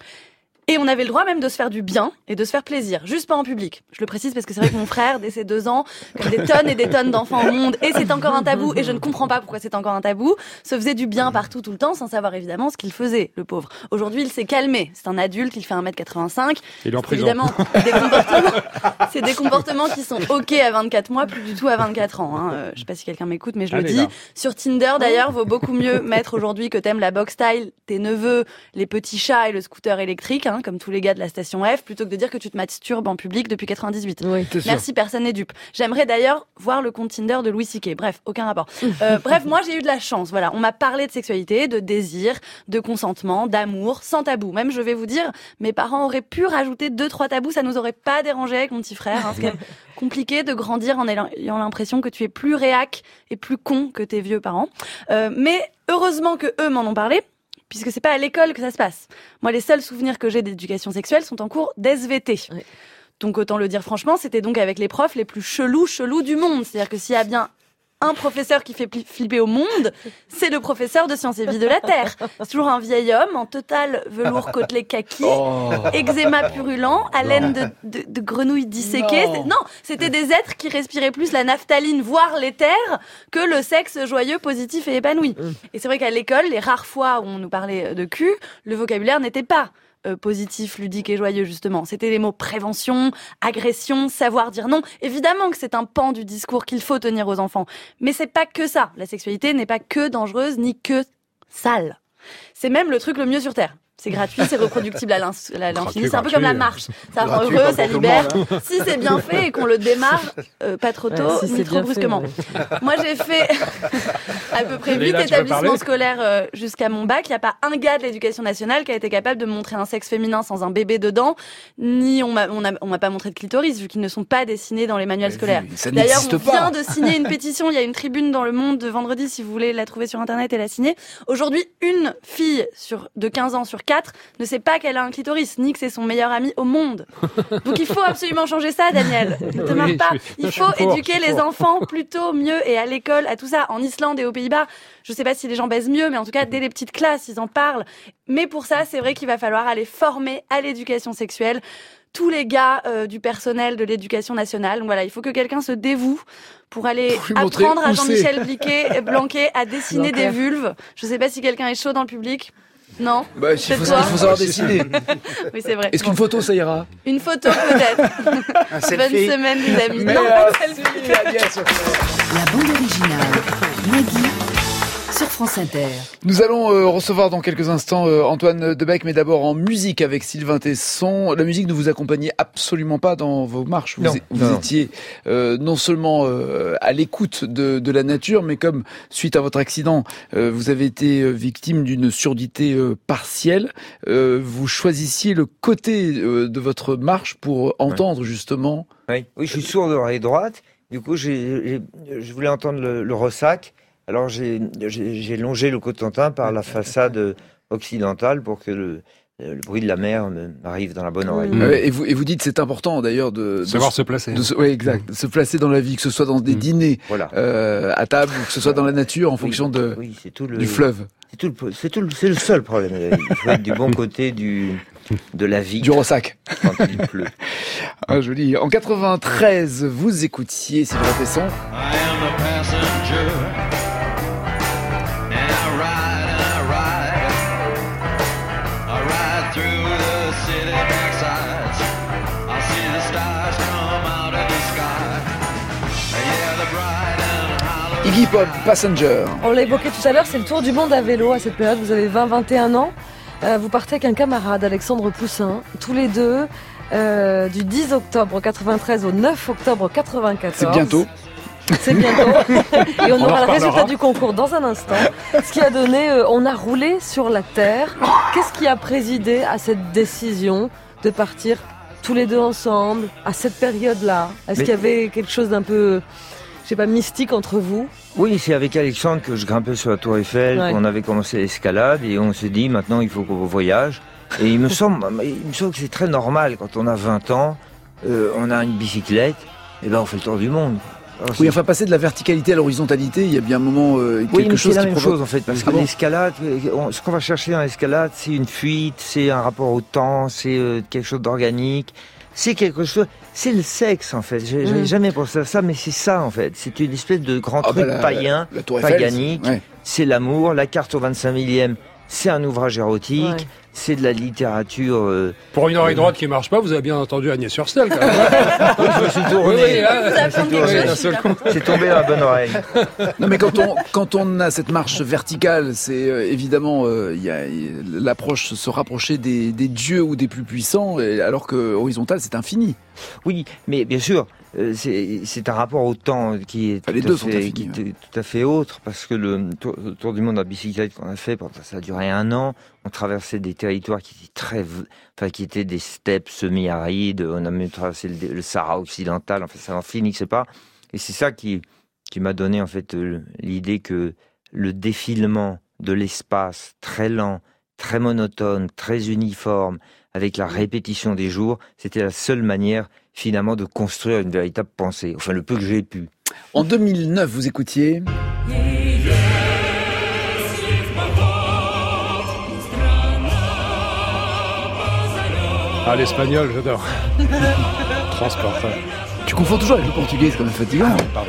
Et on avait le droit même de se faire du bien et de se faire plaisir, juste pas en public. Je le précise parce que c'est vrai que mon frère, dès ses deux ans, comme des tonnes et des tonnes d'enfants au monde, et c'est encore un tabou, et je ne comprends pas pourquoi c'est encore un tabou, se faisait du bien partout tout le temps sans savoir évidemment ce qu'il faisait, le pauvre. Aujourd'hui, il s'est calmé. C'est un adulte, il fait un mètre quatre-vingt-cinq. Il est en C'est prison. évidemment des comportements, c'est des comportements qui sont ok à vingt-quatre mois, plus du tout à vingt-quatre ans. Hein. Euh, je sais pas si quelqu'un m'écoute, mais je Allez, le dis. là. Sur Tinder, d'ailleurs, vaut beaucoup mieux mettre aujourd'hui que t'aimes la box style, tes neveux, les petits chats et le scooter électrique, hein, comme tous les gars de la station F, plutôt que de dire que tu te masturbes en public depuis quatre-vingt-dix-huit. Oui. C'est sûr. Merci, personne n'est dupe. J'aimerais d'ailleurs voir le compte Tinder de Louis C K. Bref, aucun rapport. Euh, bref, moi j'ai eu de la chance. Voilà, on m'a parlé de sexualité, de désir, de consentement, d'amour, sans tabou. Même, je vais vous dire, mes parents auraient pu rajouter deux, trois tabous, ça nous aurait pas dérangé avec mon petit frère. Hein, c'est quand même compliqué de grandir en ayant l'impression que tu es plus réac et plus con que tes vieux parents. Euh, mais heureusement que eux m'en ont parlé, puisque c'est pas à l'école que ça se passe. Moi, les seuls souvenirs que j'ai d'éducation sexuelle sont en cours d'S V T. Oui. Donc, autant le dire franchement, c'était donc avec les profs les plus chelous, chelous du monde. C'est-à-dire que s'il y a bien un professeur qui fait pli- flipper au monde, c'est le professeur de sciences et vie de la Terre. C'est toujours un vieil homme en total velours côtelé kaki, Oh. eczéma purulent, haleine de, de, de grenouille disséquée. Non. C'est- Non, c'était des êtres qui respiraient plus la naphtaline, voire l'éther, que le sexe joyeux, positif et épanoui. Et c'est vrai qu'à l'école, les rares fois où on nous parlait de cul, le vocabulaire n'était pas euh, positif, ludique et joyeux, justement. C'était les mots prévention, agression, savoir dire non. Évidemment que c'est un pan du discours qu'il faut tenir aux enfants. Mais c'est pas que ça. La sexualité n'est pas que dangereuse, ni que sale. C'est même le truc le mieux sur Terre. C'est gratuit, c'est reproductible à l'in- à l'infini. Gratuit, C'est un peu comme la gratuit. marche. Ça rend Gratuit, heureux, pas ça pour tout le libère. monde, Si c'est bien fait et qu'on le démarre euh, pas trop tôt, Ouais, si ni c'est trop bien brusquement. fait, ouais. Moi, j'ai fait à peu près Et huit là, tu veux établissements parler scolaires euh, jusqu'à mon bac. Il n'y a pas un gars de l'éducation nationale qui a été capable de me montrer un sexe féminin sans un bébé dedans, ni on m'a on a- on m'a pas montré de clitoris, vu qu'ils ne sont pas dessinés dans les manuels Mais scolaires. vu, ça D'ailleurs, n'existe on vient pas. de signer une pétition. Il y a une tribune dans Le Monde de vendredi, si vous voulez la trouver sur Internet et la signer. Aujourd'hui, une fille sur, de quinze ans sur quatre ne sait pas qu'elle a un clitoris, ni que c'est son meilleur ami au monde. Donc il faut absolument changer ça, Daniel. Ne te Oui, marre pas. je suis- Il je suis faut pour, éduquer je suis les pour. enfants plutôt mieux et à l'école, à tout ça. En Islande et aux Pays-Bas, je sais pas si les gens baisent mieux, mais en tout cas, dès les petites classes, ils en parlent. Mais pour ça, c'est vrai qu'il va falloir aller former à l'éducation sexuelle tous les gars euh, du personnel de l'éducation nationale. Donc voilà, il faut que quelqu'un se dévoue pour aller Pour lui montrer apprendre à où Jean-Michel Bliquet, Blanquet à dessiner Blanquer. des vulves. Je sais pas si quelqu'un est chaud dans le public. Non? Bah, il C'est faut, toi. il faut savoir dessiner. Oui, c'est vrai. Est-ce qu'une Bon. photo, ça ira? Une photo peut-être. Un Bonne selfie. semaine les amis. Mais, Non, euh, pas de selfie. si, Agnès. La bande originale. Nagui sur France Inter. Nous allons euh, recevoir dans quelques instants euh, Antoine Debec, mais d'abord en musique avec Sylvain Tesson. La musique ne vous accompagnait absolument pas dans vos marches. Vous, non, vous non. étiez euh, non seulement euh, à l'écoute de, de la nature, mais comme suite à votre accident, euh, vous avez été euh, victime d'une surdité euh, partielle. Euh, vous choisissiez le côté euh, de votre marche pour entendre ouais. justement. Oui. oui, je suis sourd de l'oreille droite. Du coup, j'ai, j'ai, je voulais entendre le, le ressac. Alors, j'ai, j'ai, j'ai longé le Cotentin par la façade occidentale pour que le, le bruit de la mer m'arrive dans la bonne oreille. Mmh. Et, vous, et vous dites, c'est important d'ailleurs de, de savoir se, se placer. Oui, exact. De se placer dans la vie, que ce soit dans des mmh. dîners voilà. euh, à table, ou que ce soit dans la nature, en oui, fonction de, oui, c'est tout le, du fleuve. C'est, tout le, c'est, tout le, c'est le seul problème. Il faut être du bon côté du... de la vie. Du ressac. Quand il pleut. Ah, joli. En quatre-vingt-treize, vous écoutiez Sylvain Tesson. I am a passenger. And I ride and I ride. I ride through the city backsides. I see the stars come out of the sky. Yeah, the bright and hollow. Iggy Pop, Passenger. On l'a évoqué tout à l'heure, c'est le tour du monde à vélo à cette période. Vous avez vingt vingt et un ans. Euh, vous partez avec un camarade, Alexandre Poussin, tous les deux, euh, du dix octobre quatre-vingt-treize au neuf octobre quatre-vingt-quatorze. C'est bientôt. C'est bientôt. Et on, on aura le résultat du concours concours dans un instant. Ce qui a donné, euh, on a roulé sur la terre. Qu'est-ce qui a présidé à cette décision de partir tous les deux ensemble, à cette période-là? Est-ce Mais... qu'il y avait quelque chose d'un peu... je sais pas, mystique entre vous? Oui, c'est avec Alexandre que je grimpais sur la Tour Eiffel, ouais. qu'on avait commencé l'escalade et on s'est dit maintenant il faut qu'on voyage. Et il me semble, il me semble que c'est très normal quand on a vingt ans, euh, on a une bicyclette, et ben on fait le tour du monde. Alors, oui, enfin passer de la verticalité à l'horizontalité, il y a bien un moment euh, quelque oui, mais chose c'est la qui même provoque... chose en fait, parce ah que bon l'escalade, on, ce qu'on va chercher dans l'escalade, c'est une fuite, c'est un rapport au temps, c'est euh, quelque chose d'organique. C'est quelque chose, c'est le sexe en fait. J'ai, j'avais mmh. jamais pensé à ça, mais c'est ça en fait. C'est une espèce de grand ah truc bah la, païen, la, la paganique. C'est, ouais. c'est l'amour. La carte au vingt-cinq millième, c'est un ouvrage érotique. Ouais. C'est de la littérature. Euh, Pour une oreille euh... droite qui marche pas, vous avez bien entendu Agnès Surstel quand même. oui, je me suis tourné. Oui, là, je me suis tourné d'un seul coup. C'est tombé dans la bonne oreille. Non, mais quand on quand on a cette marche verticale, c'est euh, évidemment il euh, y a l'approche se rapprocher des, des dieux ou des plus puissants, et, alors que horizontal c'est infini. Oui, mais bien sûr. Euh, c'est, c'est un rapport au temps qui est, enfin, tout, à à fait, infini, qui ouais. est tout à fait autre, parce que le tour, le tour du monde à bicyclette qu'on a fait, ça a duré un an, on traversait des territoires qui étaient très, enfin qui étaient des steppes semi-arides, on a même traversé le, le Sahara occidental, enfin ça n'en finissait pas, et c'est ça qui qui m'a donné en fait l'idée que le défilement de l'espace très lent, très monotone, très uniforme, avec la répétition des jours, c'était la seule manière finalement de construire une véritable pensée, enfin le peu que j'ai pu. En deux mille neuf, vous écoutiez Ah, l'espagnol, j'adore. Transporteur. Tu confonds toujours avec le portugais, c'est quand même fatigant. Ah, pardon.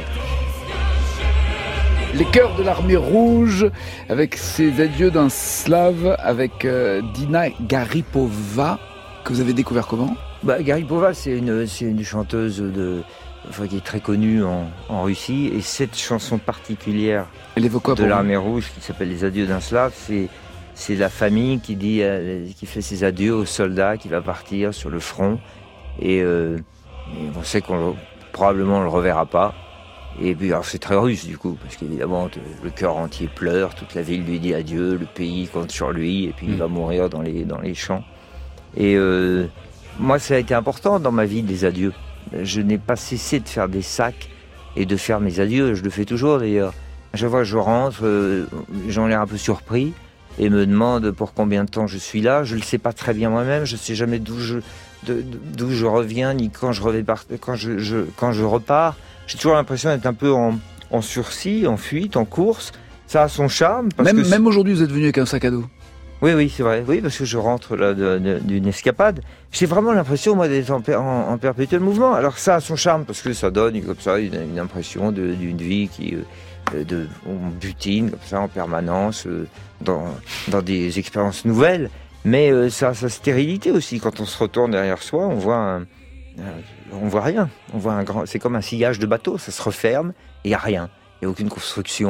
Les chœurs de l'armée rouge, avec ses adieux d'un slave, avec euh, Dina Garipova, que vous avez découvert comment? Bah, Garipova, c'est une, c'est une chanteuse de, enfin, qui est très connue en, en Russie, et cette chanson particulière Elle évoque quoi de l'armée rouge, qui s'appelle Les adieux d'un slave, c'est, c'est la famille qui dit, euh, qui fait ses adieux au soldat qui va partir sur le front, et, euh, et on sait qu'on probablement on le reverra pas. Et puis alors c'est très russe du coup, parce qu'évidemment le cœur entier pleure, toute la ville lui dit adieu, le pays compte sur lui, et puis mmh. il va mourir dans les, dans les champs. Et euh, moi ça a été important dans ma vie des adieux. Je n'ai pas cessé de faire des sacs et de faire mes adieux, je le fais toujours d'ailleurs. À chaque fois que je rentre, euh, j'en ai un peu surpris et me demande pour combien de temps je suis là. Je ne le sais pas très bien moi-même, je ne sais jamais d'où je, de, d'où je reviens, ni quand je, repars, quand je, je, quand je repars. J'ai toujours l'impression d'être un peu en, en sursis, en fuite, en course. Ça a son charme. Parce même, que même aujourd'hui, vous êtes venu avec un sac à dos. Oui, oui, c'est vrai. Oui, parce que je rentre là de, de, d'une escapade. J'ai vraiment l'impression, moi, d'être en, en, en perpétuel mouvement. Alors ça a son charme parce que ça donne comme ça une, une impression de, d'une vie qui, euh, de, on butine comme ça en permanence euh, dans, dans des expériences nouvelles. Mais euh, ça a sa stérilité aussi. Quand on se retourne derrière soi, on voit un, Euh, on voit rien. On voit un grand. C'est comme un sillage de bateau. Ça se referme et il y a rien. Il y a aucune construction.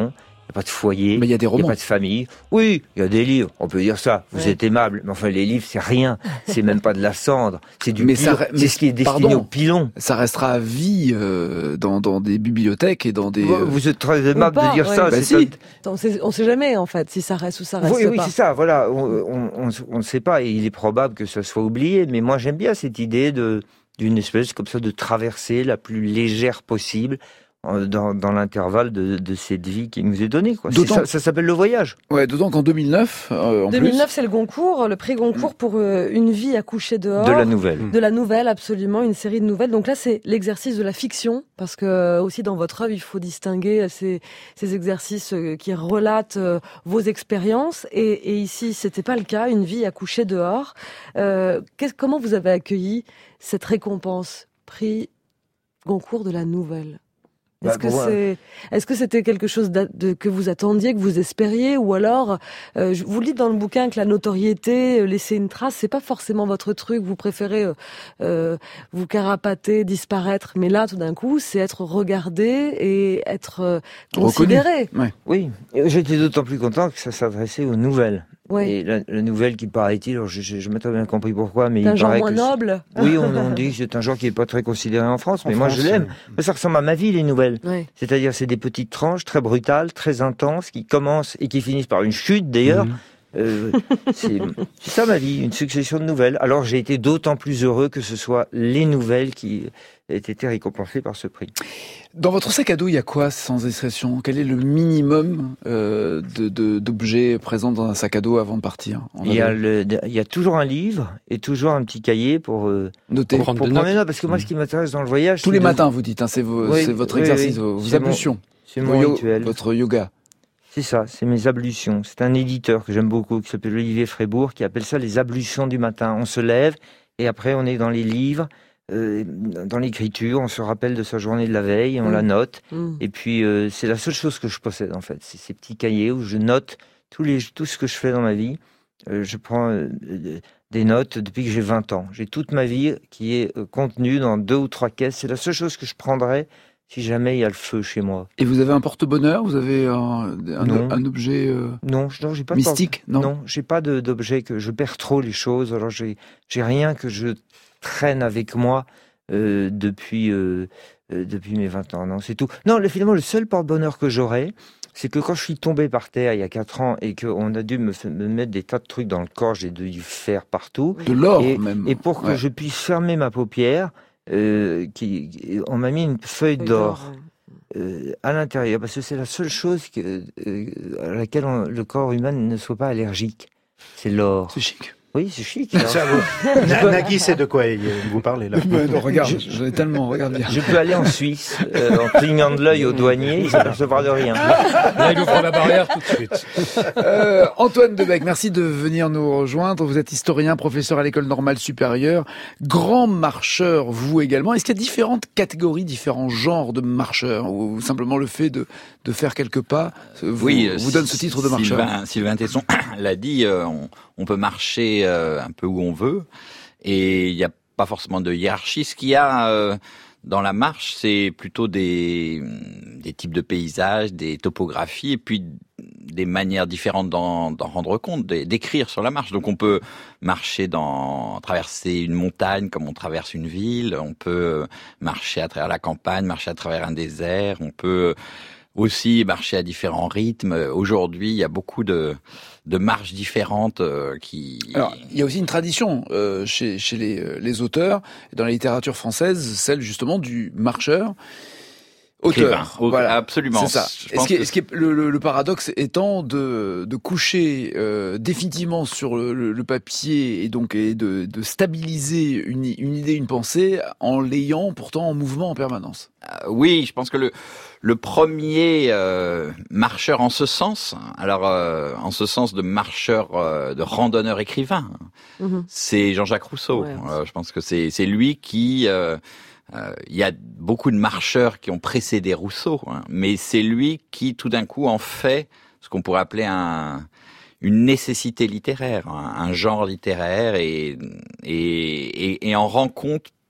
Il n'y a pas de foyer. Mais il y a des romans. Il n'y a pas de famille. Oui, il y a des livres. On peut dire ça. Vous Ouais. êtes aimable. Mais enfin, les livres, c'est rien. C'est même pas de la cendre. C'est du Mais pilon. ça- mais C'est ce qui est destiné pardon. au pilon. Ça restera à vie euh, dans, dans des bibliothèques et dans des... Vous, euh, vous êtes très aimable pas, de dire ouais. ça. Bah c'est si. un- On sait, on sait jamais en fait si ça reste ou ça reste Oui, oui, pas. c'est ça. Voilà, on, on, on, on ne sait pas. Et il est probable que ça soit oublié. Mais moi, j'aime bien cette idée de d'une espèce comme ça de traversée la plus légère possible euh, dans, dans l'intervalle de, de cette vie qui nous est donnée. Quoi. C'est D'autant- Ça, ça s'appelle le voyage. Ouais, d'autant qu'en deux mille neuf, euh, en deux mille neuf, plus... c'est le Goncourt, le prix Goncourt pour euh, une vie à coucher dehors. De la nouvelle. De la nouvelle, absolument, une série de nouvelles. Donc là, c'est l'exercice de la fiction, parce que euh, aussi dans votre œuvre, il faut distinguer ces, ces exercices euh, qui relatent euh, vos expériences. Et, et ici, c'était pas le cas, une vie à coucher dehors. Euh, qu'est-ce- comment vous avez accueilli cette récompense, prix Goncourt de la nouvelle? Est-ce Bah, que pour moi- c'est, est-ce que c'était quelque chose d'a- de, que vous attendiez, que vous espériez, ou alors, euh, je- vous le dites dans le bouquin que la notoriété, euh, laisser une trace, c'est pas forcément votre truc. Vous préférez euh, euh, vous carapater, disparaître, mais là, tout d'un coup, c'est être regardé et être euh, considéré. Ouais. Oui, et j'étais d'autant plus content que ça s'adressait aux nouvelles. Ouais. Et la, la nouvelle qui paraît-il, alors je je, je m'ai très bien compris pourquoi, mais C'est un il genre paraît moins que noble. c'est- oui, on, on dit que c'est un genre qui est pas très considéré en France, En mais moi France, je l'aime. euh, Mais ça ressemble à ma vie, les nouvelles. Ouais. C'est-à-dire, c'est des petites tranches très brutales, très intenses, qui commencent et qui finissent par une chute d'ailleurs. Mhm. Euh, c'est c'est ça ma vie, une succession de nouvelles. Alors j'ai été d'autant plus heureux que ce soit les nouvelles qui aient été récompensées par ce prix. Dans votre sac à dos, il y a quoi, sans expression? Quel est le minimum euh, de, de, d'objets présents dans un sac à dos avant de partir? En Il y, a avion le, il y a toujours un livre et toujours un petit cahier pour, euh, Notez. Pour prendre pour des prendre notes. des notes. Parce que moi, Mhm. ce qui m'intéresse dans le voyage, Tous c'est les de- matins, vous dites, hein, c'est, vos, Oui, c'est votre oui, exercice, oui. vos, vos C'est mon- ablutions, c'est vos mon yo- rituel. votre yoga. C'est ça, c'est mes ablutions. C'est un éditeur que j'aime beaucoup, qui s'appelle Olivier Frébourg, qui appelle ça les ablutions du matin. On se lève et après on est dans les livres, euh, dans l'écriture, on se rappelle de sa journée de la veille, on Mm. la note. Mm. Et puis euh, c'est la seule chose que je possède en fait. C'est ces petits cahiers où je note tous les, tout ce que je fais dans ma vie. Euh, je prends euh, des notes depuis que j'ai vingt ans. J'ai toute ma vie qui est euh, contenue dans deux ou trois caisses. C'est la seule chose que je prendrais si jamais il y a le feu chez moi. Et vous avez un porte-bonheur? Vous avez un, un, Non. un objet euh, Non, je- non, j'ai pas de mystique? porte- Non. Non, j'ai pas de- d'objet que je perds trop les choses. Alors j'ai j'ai rien que je traîne avec moi euh, depuis euh, euh, depuis mes vingt ans. Non, c'est tout. Non, le, finalement le seul porte-bonheur que j'aurais, c'est que quand je suis tombé par terre il y a quatre ans et qu'on a dû me, fa- me mettre des tas de trucs dans le corps, j'ai dû faire partout. De l'or, Et, même. et pour que Ouais. je puisse fermer ma paupière, euh, qui, on m'a mis une feuille d'or. Ouais. Euh, à l'intérieur, parce que c'est la seule chose que, euh, à laquelle on- le corps humain ne soit pas allergique. C'est l'or. C'est chic. Oui, c'est chic. l'or. Ça, vous- Na- Nagui sait de quoi il- vous parlez là. Ouais, non, regarde, j'en ai tellement, regarde bien. Je peux aller en Suisse euh, en clignant de l'œil au douanier, il s'apercevra de rien. Là, il ouvre la barrière tout de suite. Euh, Antoine Debec, merci de venir nous rejoindre. Vous êtes historien, professeur à l'École normale supérieure, grand marcheur, vous également. Est-ce qu'il y a différentes catégories, différents genres de marcheurs, ou simplement le fait de, de faire quelques pas vous, oui, vous donne ce titre de marcheur? Sylvain, Sylvain Tesson l'a dit, euh, on, on peut marcher euh, un peu où on veut, et il n'y a pas forcément de hiérarchie. Ce qu'il y a euh, dans la marche, c'est plutôt des, des types de paysages, des topographies, et puis des manières différentes d'en, d'en rendre compte, d'écrire sur la marche. Donc on peut marcher dans, traverser une montagne comme on traverse une ville, on peut marcher à travers la campagne, marcher à travers un désert, on peut aussi marcher à différents rythmes. Aujourd'hui, il y a beaucoup de, de marches différentes euh, qui... Alors, il y a aussi une tradition euh, chez, chez les, euh, les auteurs, dans la littérature française, celle justement du marcheur. Auteur, Écrivain. voilà, Absolument. c'est ça. Je Et pense ce qui est, que ce qui est- le, le- le paradoxe étant de, de coucher euh, définitivement sur le, le- le papier et donc et de, de stabiliser une, une idée, une pensée, en l'ayant pourtant en mouvement en permanence. Euh, oui, je pense que le le premier euh, marcheur en ce sens, alors euh, en ce sens de marcheur, euh, de randonneur écrivain, Mhm. c'est Jean-Jacques Rousseau. Ouais. Euh, je pense que c'est c'est lui qui euh, euh, il y a beaucoup de marcheurs qui ont précédé Rousseau, hein, mais c'est lui qui tout d'un coup en fait ce qu'on pourrait appeler un une nécessité littéraire, un, un genre littéraire et et et, et en rend compte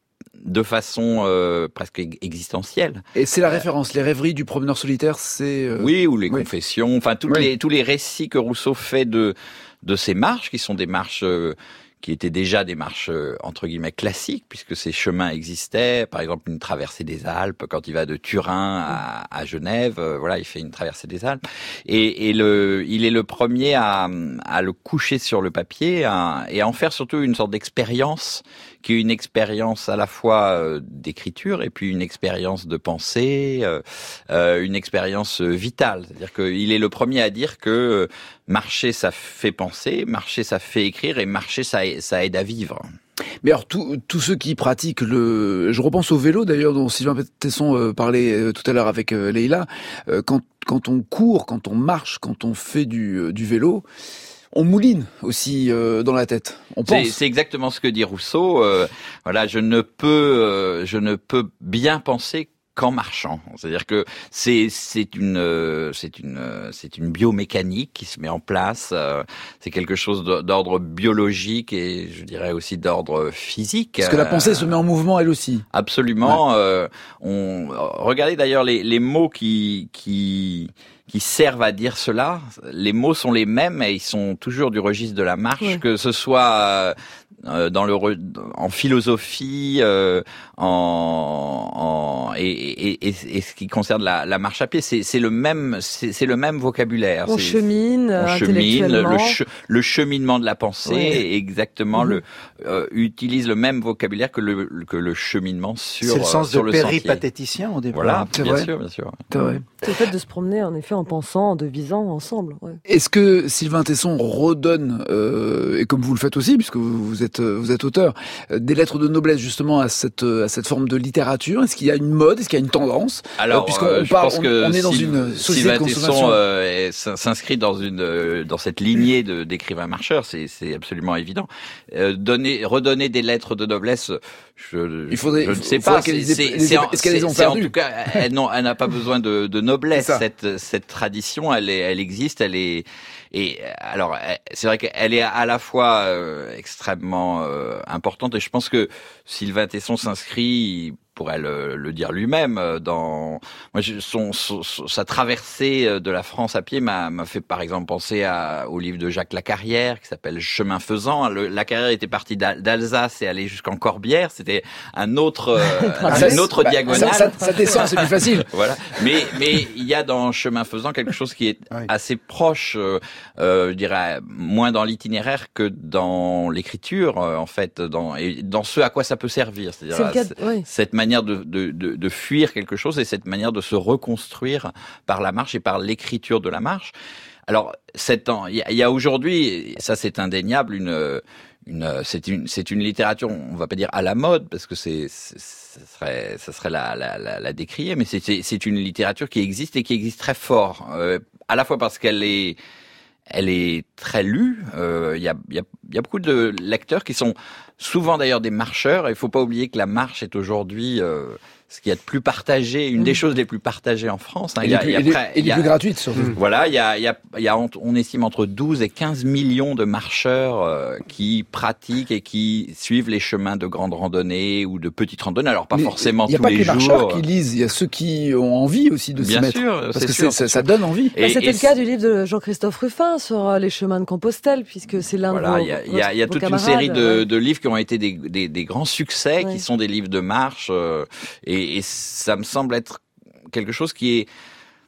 de façon euh, presque existentielle. Et c'est la référence, les rêveries du promeneur solitaire, c'est... Euh... Oui, ou les oui. confessions, enfin tous oui. les tous les récits que Rousseau fait de de ces marches, qui sont des marches euh, qui étaient déjà des marches euh, entre guillemets classiques, puisque ces chemins existaient. Par exemple, une traversée des Alpes, quand il va de Turin à, à Genève, euh, voilà, il fait une traversée des Alpes. Et, et le, il est le premier à, à le coucher sur le papier à, et à en faire surtout une sorte d'expérience, qui est une expérience à la fois euh, d'écriture et puis une expérience de pensée, euh, euh, une expérience vitale. C'est-à-dire qu'il est le premier à dire que euh, marcher, ça fait penser, marcher, ça fait écrire, et marcher, ça, ça aide à vivre. Mais alors, tous tous ceux qui pratiquent le... Je repense au vélo, d'ailleurs, dont Sylvain Tesson euh, parlait euh, tout à l'heure avec euh, Leïla. Euh, quand, quand on court, quand on marche, quand on fait du, euh, du vélo... On mouline aussi euh, dans la tête. On pense. C'est, c'est exactement ce que dit Rousseau. Euh, voilà, je ne peux, euh, je ne peux bien penser qu'en marchant. C'est-à-dire que c'est c'est une euh, c'est une euh, c'est une biomécanique qui se met en place. Euh, c'est quelque chose d'ordre biologique et je dirais aussi d'ordre physique. Parce que la pensée euh, se met en mouvement elle aussi. Absolument. Ouais. Euh, on regardez d'ailleurs les les mots qui qui qui servent à dire cela. Les mots sont les mêmes et ils sont toujours du registre de la marche, oui. Que ce soit euh, dans le en philosophie, euh, en, en et, et, et, et ce qui concerne la, la marche à pied, c'est, c'est le même, c'est, c'est le même vocabulaire. On c'est, chemine, on chemine, le, che, le cheminement de la pensée, oui. Exactement, mmh. le euh, utilise le même vocabulaire que le que le cheminement sur. C'est le sens euh, sur de le péripatéticien au départ. Voilà, c'est bien vrai. sûr, bien sûr. C'est vrai. C'est le fait de se promener en effet en pensant, en devisant ensemble. Ouais. Est-ce que Sylvain Tesson redonne, euh, et comme vous le faites aussi, puisque vous êtes vous êtes auteur, des lettres de noblesse justement à cette à cette forme de littérature? Est-ce qu'il y a une mode? Est-ce qu'il y a une tendance? Alors, euh, puisqu'on euh, je parle, pense que on, on est dans Sylvain, une société de consommation. Tesson euh, s'inscrit dans une euh, dans cette lignée de d'écrivains marcheurs, c'est c'est absolument évident. Euh, donner redonner des lettres de noblesse, je, il faudrait, je ne sais pas. C'est, les, c'est, les, c'est, est-ce qu'elles les ont c'est, perdues? En tout cas, elle, non, elle n'a pas besoin de, de noblesse. Cette cette tradition, elle est, elle existe, elle est. Et alors, c'est vrai qu'elle est à la fois euh, extrêmement euh, importante, et je pense que Sylvain Tesson s'inscrit, pourrait le, le dire lui-même, dans moi, son, son, sa traversée de la France à pied m'a, m'a fait par exemple penser à, au livre de Jacques Lacarrière qui s'appelle Chemin faisant. Le, Lacarrière était parti d'Alsace et allait jusqu'en Corbière, c'était un autre, euh, une autre bah, diagonale. Ça, ça, ça descend, c'est plus facile. Voilà. Mais mais il y a dans Chemin faisant quelque chose qui est oui. assez proche, euh, euh, je dirais moins dans l'itinéraire que dans l'écriture, euh, en fait, dans et dans ce à quoi ça peut servir, c'est-à-dire c'est le cas, oui. cette manière De, de, de, de fuir quelque chose et cette manière de se reconstruire par la marche et par l'écriture de la marche. Alors, il y, y a aujourd'hui, ça c'est indéniable, une, une, c'est une, c'est une littérature, on va pas dire à la mode parce que c'est, c'est ça serait, ça serait la, la, la, la décrier, mais c'est, c'est, c'est une littérature qui existe et qui existe très fort, euh, à la fois parce qu'elle est Elle est très lue. Il euh, y, a, y, a, y a beaucoup de lecteurs qui sont souvent d'ailleurs des marcheurs. Il faut pas oublier que la marche est aujourd'hui euh, ce qu'il y a de plus partagé, une mmh. des choses les plus partagées en France. Hein. Et, y a, plus, y a, et, et les plus gratuites surtout. Mmh. Voilà, il y a, y a, y a, on estime entre douze et quinze millions de marcheurs euh, qui pratiquent et qui suivent les chemins de grandes randonnées ou de petites randonnées. Alors pas Mais forcément tous les jours. Il n'y a pas que les marcheurs qui lisent, il y a ceux qui ont envie aussi de Bien s'y mettre. Sûr, parce que sûr, ça, ça donne envie. Et, bah, c'était et le cas du livre de Jean-Christophe Ruffin sur les chemins de Compostelle, puisque c'est l'un voilà, de vos il y a, y a, y a toute une série de, de livres qui ont été des, des, des grands succès, ouais. qui sont des livres de marche, euh, et, et ça me semble être quelque chose qui est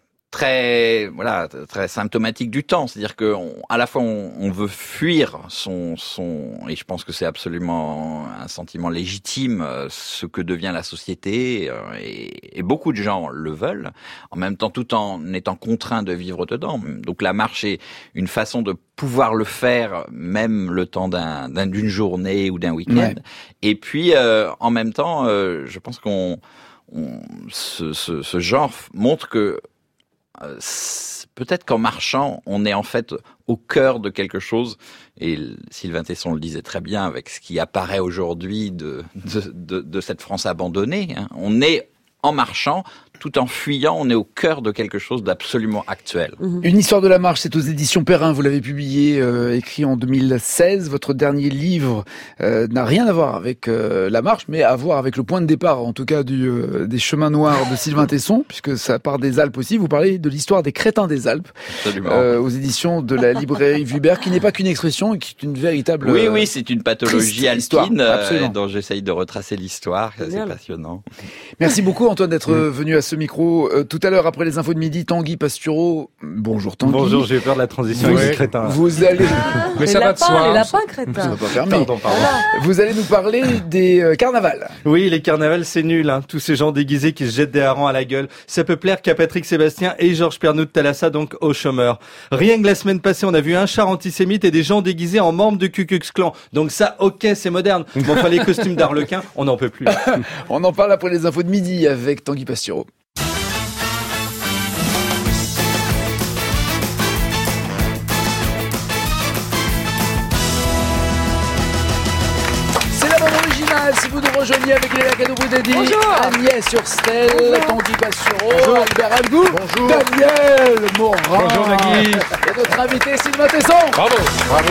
très, voilà, très symptomatique du temps. C'est-à-dire que, on, à la fois, on, on veut fuir son, son, et je pense que c'est absolument un sentiment légitime, ce que devient la société, et, et beaucoup de gens le veulent, en même temps, tout en étant contraints de vivre dedans. Donc, la marche est une façon de pouvoir le faire, même le temps d'un, d'un d'une journée ou d'un week-end. Ouais. Et puis, euh, en même temps, euh, je pense qu'on, on, ce, ce, ce genre montre que Euh, peut-être qu'en marchant, on est en fait au cœur de quelque chose, et Sylvain Tesson le disait très bien avec ce qui apparaît aujourd'hui de, de, de, de cette France abandonnée. Hein. On est, en marchant, tout en fuyant, on est au cœur de quelque chose d'absolument actuel. Mmh. Une histoire de la marche, c'est aux éditions Perrin. Vous l'avez publié, euh, écrit en deux mille seize. Votre dernier livre euh, n'a rien à voir avec euh, la marche, mais à voir avec le point de départ, en tout cas du, euh, des chemins noirs de Sylvain Tesson, puisque ça part des Alpes aussi. Vous parlez de l'histoire des crétins des Alpes, euh, aux éditions de la librairie Vubert, qui n'est pas qu'une expression, qui est une véritable. Oui, oui, c'est une pathologie alpine euh, dont j'essaye de retracer l'histoire. C'est passionnant. Merci beaucoup, Antoine, d'être mmh. venu à ce micro. Euh, tout à l'heure, après les infos de midi, Tanguy Pastureau. Bonjour Tanguy. Bonjour, j'ai peur de la transition vous, avec les crétins. Vous allez... Mais ça va de soi. Les lapins crétins. Ça va pas fermer. Pardon, pardon. Vous allez nous parler des euh, carnavals. Oui, les carnavals, c'est nul. Hein. Tous ces gens déguisés qui se jettent des harengs à la gueule. Ça peut plaire qu'à Patrick Sébastien et Georges Pernou de Thalassa, donc aux chômeurs. Rien que la semaine passée, on a vu un char antisémite et des gens déguisés en membres du Ku Klux Klan. Donc ça, ok, c'est moderne. Mais enfin, les costumes d'Arlequin, on n'en peut plus. On en parle après les infos de midi avec Tanguy Pastureau. Si vous nous rejoignez avec Léa Cadou-Boudedi, Agnès Urstel, Tanguy Pastureau, Albert Algou, Daniel Morin. Bonjour Nagui. Et notre invité Sylvain Tesson. Bravo, bravo.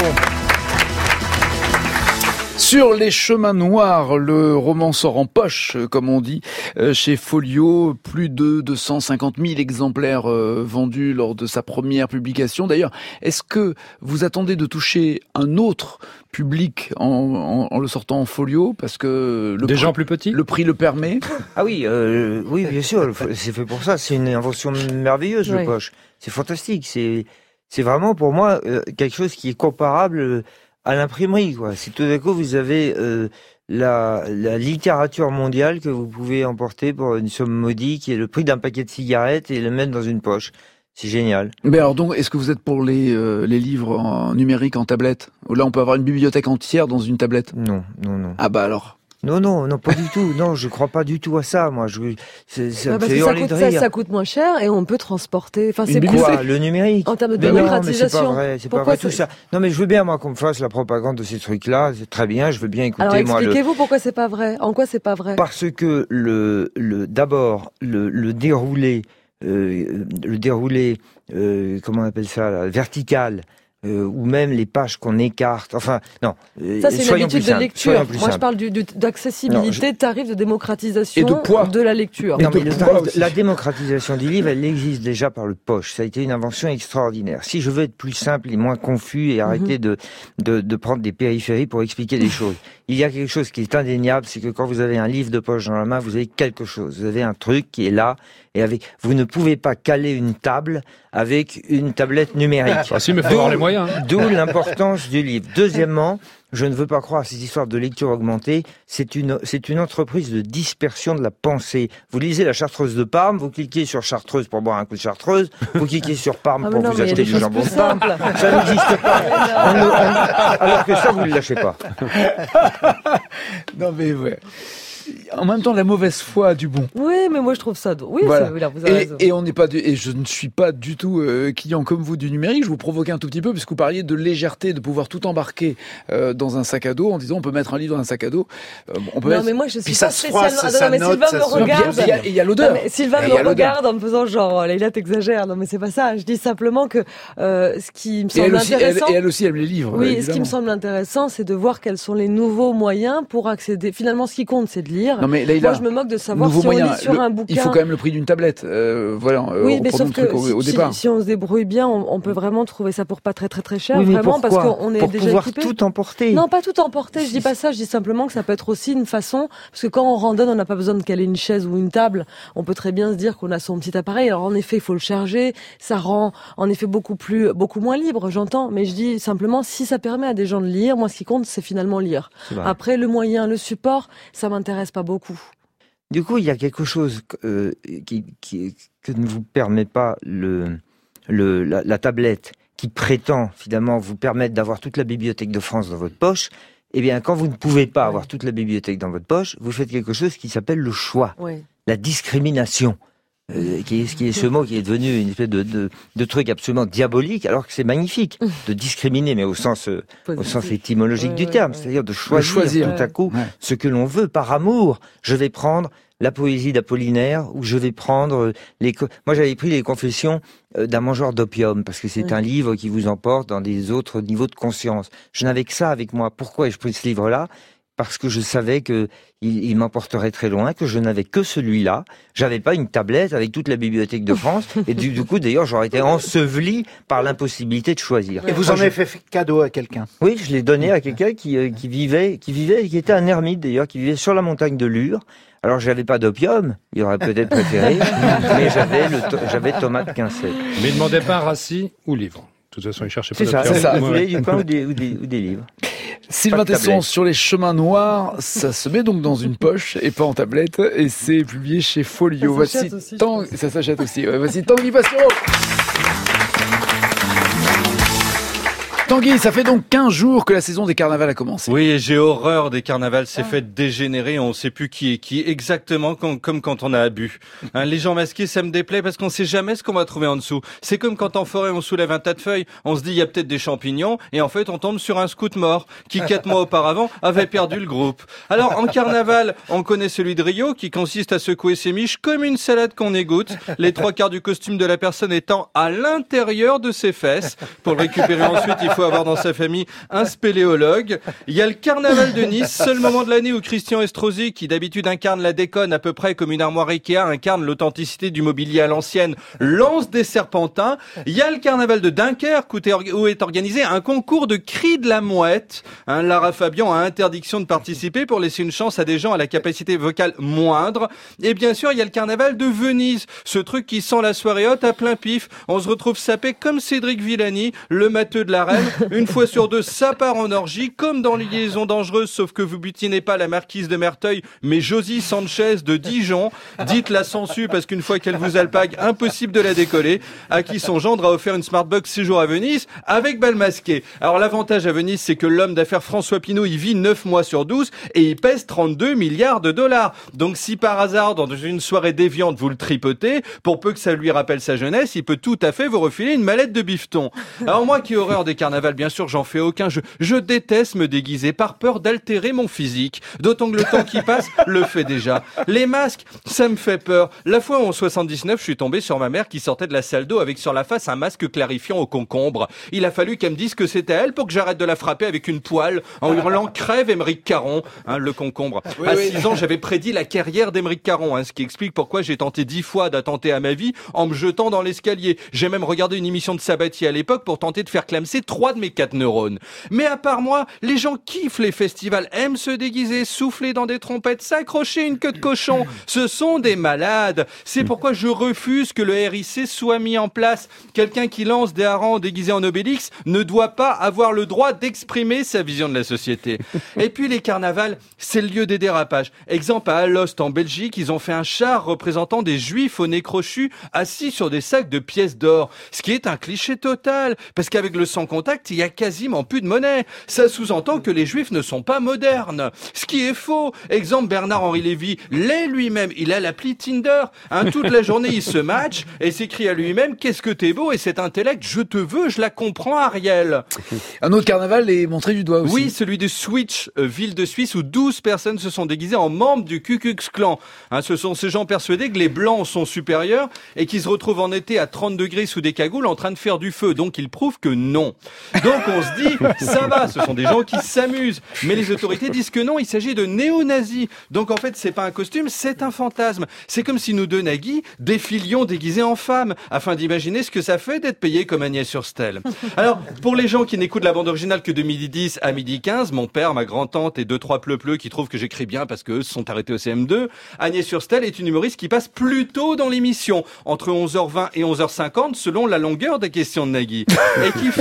Sur les chemins noirs, le roman sort en poche, comme on dit, chez Folio. Plus de deux cent cinquante mille exemplaires vendus lors de sa première publication. D'ailleurs, est-ce que vous attendez de toucher un autre public en, en, en le sortant en folio, parce que le des prix, gens plus petits, le prix le permet? Ah oui, euh, oui, bien sûr, c'est fait pour ça. C'est une invention merveilleuse, oui. le poche. C'est fantastique. C'est, c'est vraiment pour moi euh, quelque chose qui est comparable à l'imprimerie, quoi. Si tout d'un coup vous avez euh, la, la littérature mondiale que vous pouvez emporter pour une somme modique, qui est le prix d'un paquet de cigarettes, et le mettre dans une poche. C'est génial. Mais alors donc, est-ce que vous êtes pour les, euh, les livres en numérique, en tablette? Là, on peut avoir une bibliothèque entière dans une tablette? Non, non, non. Ah bah alors. Non, non, non, pas du tout. Non, je crois pas du tout à ça. Moi, je, c'est, ça, bah, parce que ça, coûte, ça, ça coûte moins cher et on peut transporter. Enfin, c'est quoi, le numérique? En termes de mais démocratisation. Non, mais c'est pas vrai, c'est pas vrai tout ça. Non, mais je veux bien moi qu'on me fasse la propagande de ces trucs-là. C'est très bien. Je veux bien écouter. Alors, moi. Expliquez-vous le... pourquoi c'est pas vrai. En quoi c'est pas vrai? Parce que le, le, d'abord, le, le déroulé, euh, le déroulé, euh, comment on appelle ça, là, vertical. Euh, ou même les pages qu'on écarte. Enfin, non. Euh, ça, c'est une habitude de simple, lecture. Moi, simple. je parle du, du, d'accessibilité, je... tarif de démocratisation et de, poids. de la lecture. Non, mais le tarif, la démocratisation du livre, elle existe déjà par le poche. Ça a été une invention extraordinaire. Si je veux être plus simple et moins confus et arrêter mm-hmm. de, de, de prendre des périphéries pour expliquer les choses, il y a quelque chose qui est indéniable, c'est que quand vous avez un livre de poche dans la main, vous avez quelque chose. Vous avez un truc qui est là. Et avec, vous ne pouvez pas caler une table avec une tablette numérique. Ah, si, mais faut avoir les moyens. Hein. D'où l'importance du livre. Deuxièmement, je ne veux pas croire à cette histoire de lecture augmentée. C'est une, c'est une entreprise de dispersion de la pensée. Vous lisez la Chartreuse de Parme, vous cliquez sur Chartreuse pour boire un coup de Chartreuse, vous cliquez sur Parme ah, pour non, vous acheter du jambon de Parme. Simple. Ça n'existe pas. On ne, on, alors que ça, vous ne le lâchez pas. Non mais ouais. En même temps, la mauvaise foi du bon. Oui, mais moi je trouve ça. Oui, voilà. c'est, là, vous avez et, raison. Et on n'est pas du, et je ne suis pas du tout euh, client comme vous du numérique. Je vous provoquais un tout petit peu puisque vous parliez de légèreté, de pouvoir tout embarquer euh, dans un sac à dos en disant on peut mettre un livre dans un sac à dos. Euh, on peut non, mettre... mais moi je suis Puis pas ça spécialement. se froisse, ah, non, mais note, Sylvain ça me se... regarde. Il y a, il y a l'odeur. Non, mais Sylvain il me regarde en me faisant genre là, là t'exagères. Non, mais c'est pas ça. Je dis simplement que euh, ce qui me semble et elle aussi, intéressant. Elle, et elle aussi aime les livres. Oui, évidemment. Ce qui me semble intéressant, c'est de voir quels sont les nouveaux moyens pour accéder. Finalement, ce qui compte, c'est de lire. Non, mais Leïla, moi, je me moque de savoir nouveau si moyen, on lit sur le, un bouquin. Il faut quand même le prix d'une tablette. Euh, voilà. Oui, mais sauf le que truc au, si, au départ. Si, si on se débrouille bien, on, on peut vraiment trouver ça pour pas très très très cher, oui, vraiment, pourquoi parce qu'on est pour déjà pouvoir équipé. tout emporter. Non, pas tout emporter. Je dis pas ça. Je dis simplement que ça peut être aussi une façon, parce que quand on randonne, on n'a pas besoin de caler une chaise ou une table. On peut très bien se dire qu'on a son petit appareil. Alors en effet, il faut le charger. Ça rend en effet beaucoup plus, beaucoup moins libre. J'entends, mais je dis simplement si ça permet à des gens de lire. Moi, ce qui compte, c'est finalement lire. Après, le moyen, le support, ça m'intéresse pas beaucoup. Du coup, il y a quelque chose euh, qui, qui, que ne vous permet pas le, le, la, la tablette, qui prétend finalement vous permettre d'avoir toute la bibliothèque de France dans votre poche. Eh bien, quand vous ne pouvez pas avoir toute la bibliothèque dans votre poche, vous faites quelque chose qui s'appelle le choix, oui. la discrimination. Euh, qui, est, qui est ce mot qui est devenu une espèce de, de, de truc absolument diabolique, alors que c'est magnifique de discriminer, mais au sens, euh, au sens étymologique ouais, du ouais, terme, ouais. c'est-à-dire de choisir, choisir tout à coup ouais. ce que l'on veut par amour. Je vais prendre la poésie d'Apollinaire, ou je vais prendre les... Moi, j'avais pris les confessions d'un mangeur d'opium, parce que c'est oui. un livre qui vous emporte dans des autres niveaux de conscience. Je n'avais que ça avec moi. Pourquoi ai-je pris ce livre-là ? Parce que je savais que il, il m'emporterait très loin, que je n'avais que celui-là. J'avais pas une tablette avec toute la bibliothèque de France. Et du, du coup, d'ailleurs, j'aurais été enseveli par l'impossibilité de choisir. Et vous en avez fait cadeau à quelqu'un ? Oui, je l'ai donné à quelqu'un qui, euh, qui vivait, qui vivait, et qui était un ermite d'ailleurs, qui vivait sur la montagne de Lure. Alors, j'avais pas d'opium, il aurait peut-être préféré, mais j'avais le, to- j'avais tomate Quinset. Mais il demandait pas rassis ou livre. De toute façon, il cherchait pas c'est ça, d'opium. C'est ça, il voulait du pain ou des, ou des, ou des livres. Sylvain Tesson sur les chemins noirs, ça se met donc dans une poche et pas en tablette, et c'est publié chez Folio. Voici aussi, Tang... ça s'achète aussi. Ouais, voici Tanguy Pastureau. Tanguy, ça fait donc quinze jours que la saison des carnavals a commencé. Oui, et j'ai horreur des carnavals, c'est ah. fait dégénérer, on sait plus qui est qui, exactement comme, comme quand on a bu. Hein, les gens masqués, ça me déplaît parce qu'on sait jamais ce qu'on va trouver en dessous. C'est comme quand en forêt on soulève un tas de feuilles, on se dit il y a peut-être des champignons, et en fait on tombe sur un scout mort, qui quatre mois auparavant avait perdu le groupe. Alors en carnaval, on connaît celui de Rio, qui consiste à secouer ses miches comme une salade qu'on égoutte, les trois quarts du costume de la personne étant à l'intérieur de ses fesses. Pour le récupérer ensuite, il faut avoir dans sa famille un spéléologue. Il y a le carnaval de Nice, seul moment de l'année où Christian Estrosi, qui d'habitude incarne la déconne à peu près comme une armoire Ikea, incarne l'authenticité du mobilier à l'ancienne, lance des serpentins. Il y a le carnaval de Dunkerque où est organisé un concours de cris de la mouette. Hein, Lara Fabian a interdiction de participer pour laisser une chance à des gens à la capacité vocale moindre. Et bien sûr, il y a le carnaval de Venise, ce truc qui sent la soirée haute à plein pif. On se retrouve sapé comme Cédric Villani, le matheux de la reine. Une fois sur deux, ça part en orgie, comme dans Liaison dangereuse, sauf que vous butinez pas la marquise de Merteuil, mais Josie Sanchez de Dijon. Dites-la sensu, parce qu'une fois qu'elle vous alpague, impossible de la décoller. À qui son gendre a offert une Smartbox séjour à Venise, avec bal masqué. Alors l'avantage à Venise, c'est que l'homme d'affaires François Pinault, il vit neuf mois sur douze, et il pèse trente-deux milliards de dollars. Donc si par hasard, dans une soirée déviante, vous le tripotez, pour peu que ça lui rappelle sa jeunesse, il peut tout à fait vous refiler une mallette de bifton. Alors moi qui ai horreur des carnavals, bien sûr, j'en fais aucun. Je, je déteste me déguiser par peur d'altérer mon physique. D'autant que le temps qui passe le fait déjà. Les masques, ça me fait peur. La fois où en soixante-dix-neuf, je suis tombé sur ma mère qui sortait de la salle d'eau avec sur la face un masque clarifiant au concombre. Il a fallu qu'elle me dise que c'était elle pour que j'arrête de la frapper avec une poêle en hurlant crève Émeric Caron, hein, le concombre. Oui, à oui. six ans, j'avais prédit la carrière d'Émeric Caron, hein, ce qui explique pourquoi j'ai tenté dix fois d'attenter à ma vie en me jetant dans l'escalier. J'ai même regardé une émission de Sabatier à l'époque pour tenter de faire clamser trois de mes quatre neurones. Mais à part moi, les gens kiffent les festivals, aiment se déguiser, souffler dans des trompettes, s'accrocher une queue de cochon. Ce sont des malades. C'est pourquoi je refuse que le R I C soit mis en place. Quelqu'un qui lance des harengs déguisés en Obélix ne doit pas avoir le droit d'exprimer sa vision de la société. Et puis les carnavals, c'est le lieu des dérapages. Exemple à Alost en Belgique, ils ont fait un char représentant des juifs au nez crochu assis sur des sacs de pièces d'or. Ce qui est un cliché total, parce qu'avec le sans contact, il y a quasiment plus de monnaie. Ça sous-entend que les juifs ne sont pas modernes. Ce qui est faux. Exemple, Bernard-Henri Lévy l'est lui-même. Il a l'appli Tinder. Hein, toute la journée, il se match et s'écrit à lui-même « Qu'est-ce que t'es beau ?» et cet intellect « Je te veux, je la comprends, Ariel ». Un autre carnaval est montré du doigt aussi. Oui, celui de Switch, euh, ville de Suisse, où douze personnes se sont déguisées en membres du Ku Klux Klan. Hein, ce sont ces gens persuadés que les Blancs sont supérieurs et qui se retrouvent en été à trente degrés sous des cagoules en train de faire du feu. Donc, ils prouvent que non. Donc, on se dit « Ça va, ce sont des gens qui s'amusent ». Mais les autorités disent que non, il s'agit de néo-nazis. Donc, en fait, c'est pas un costume, c'est un fantasme. C'est comme si nous deux, Nagui, défilions déguisés en femmes, afin d'imaginer ce que ça fait d'être payé comme Agnès Surstel. Alors, pour les gens qui n'écoutent la bande originale que de midi dix à midi quinze, mon père, ma grand-tante et deux, trois pleu-pleu qui trouvent que j'écris bien parce qu'eux se sont arrêtés au C M deux, Agnès Surstel est une humoriste qui passe plus tôt dans l'émission, entre onze heures vingt et onze heures cinquante, selon la longueur des questions de Nagui, et qui fait un papier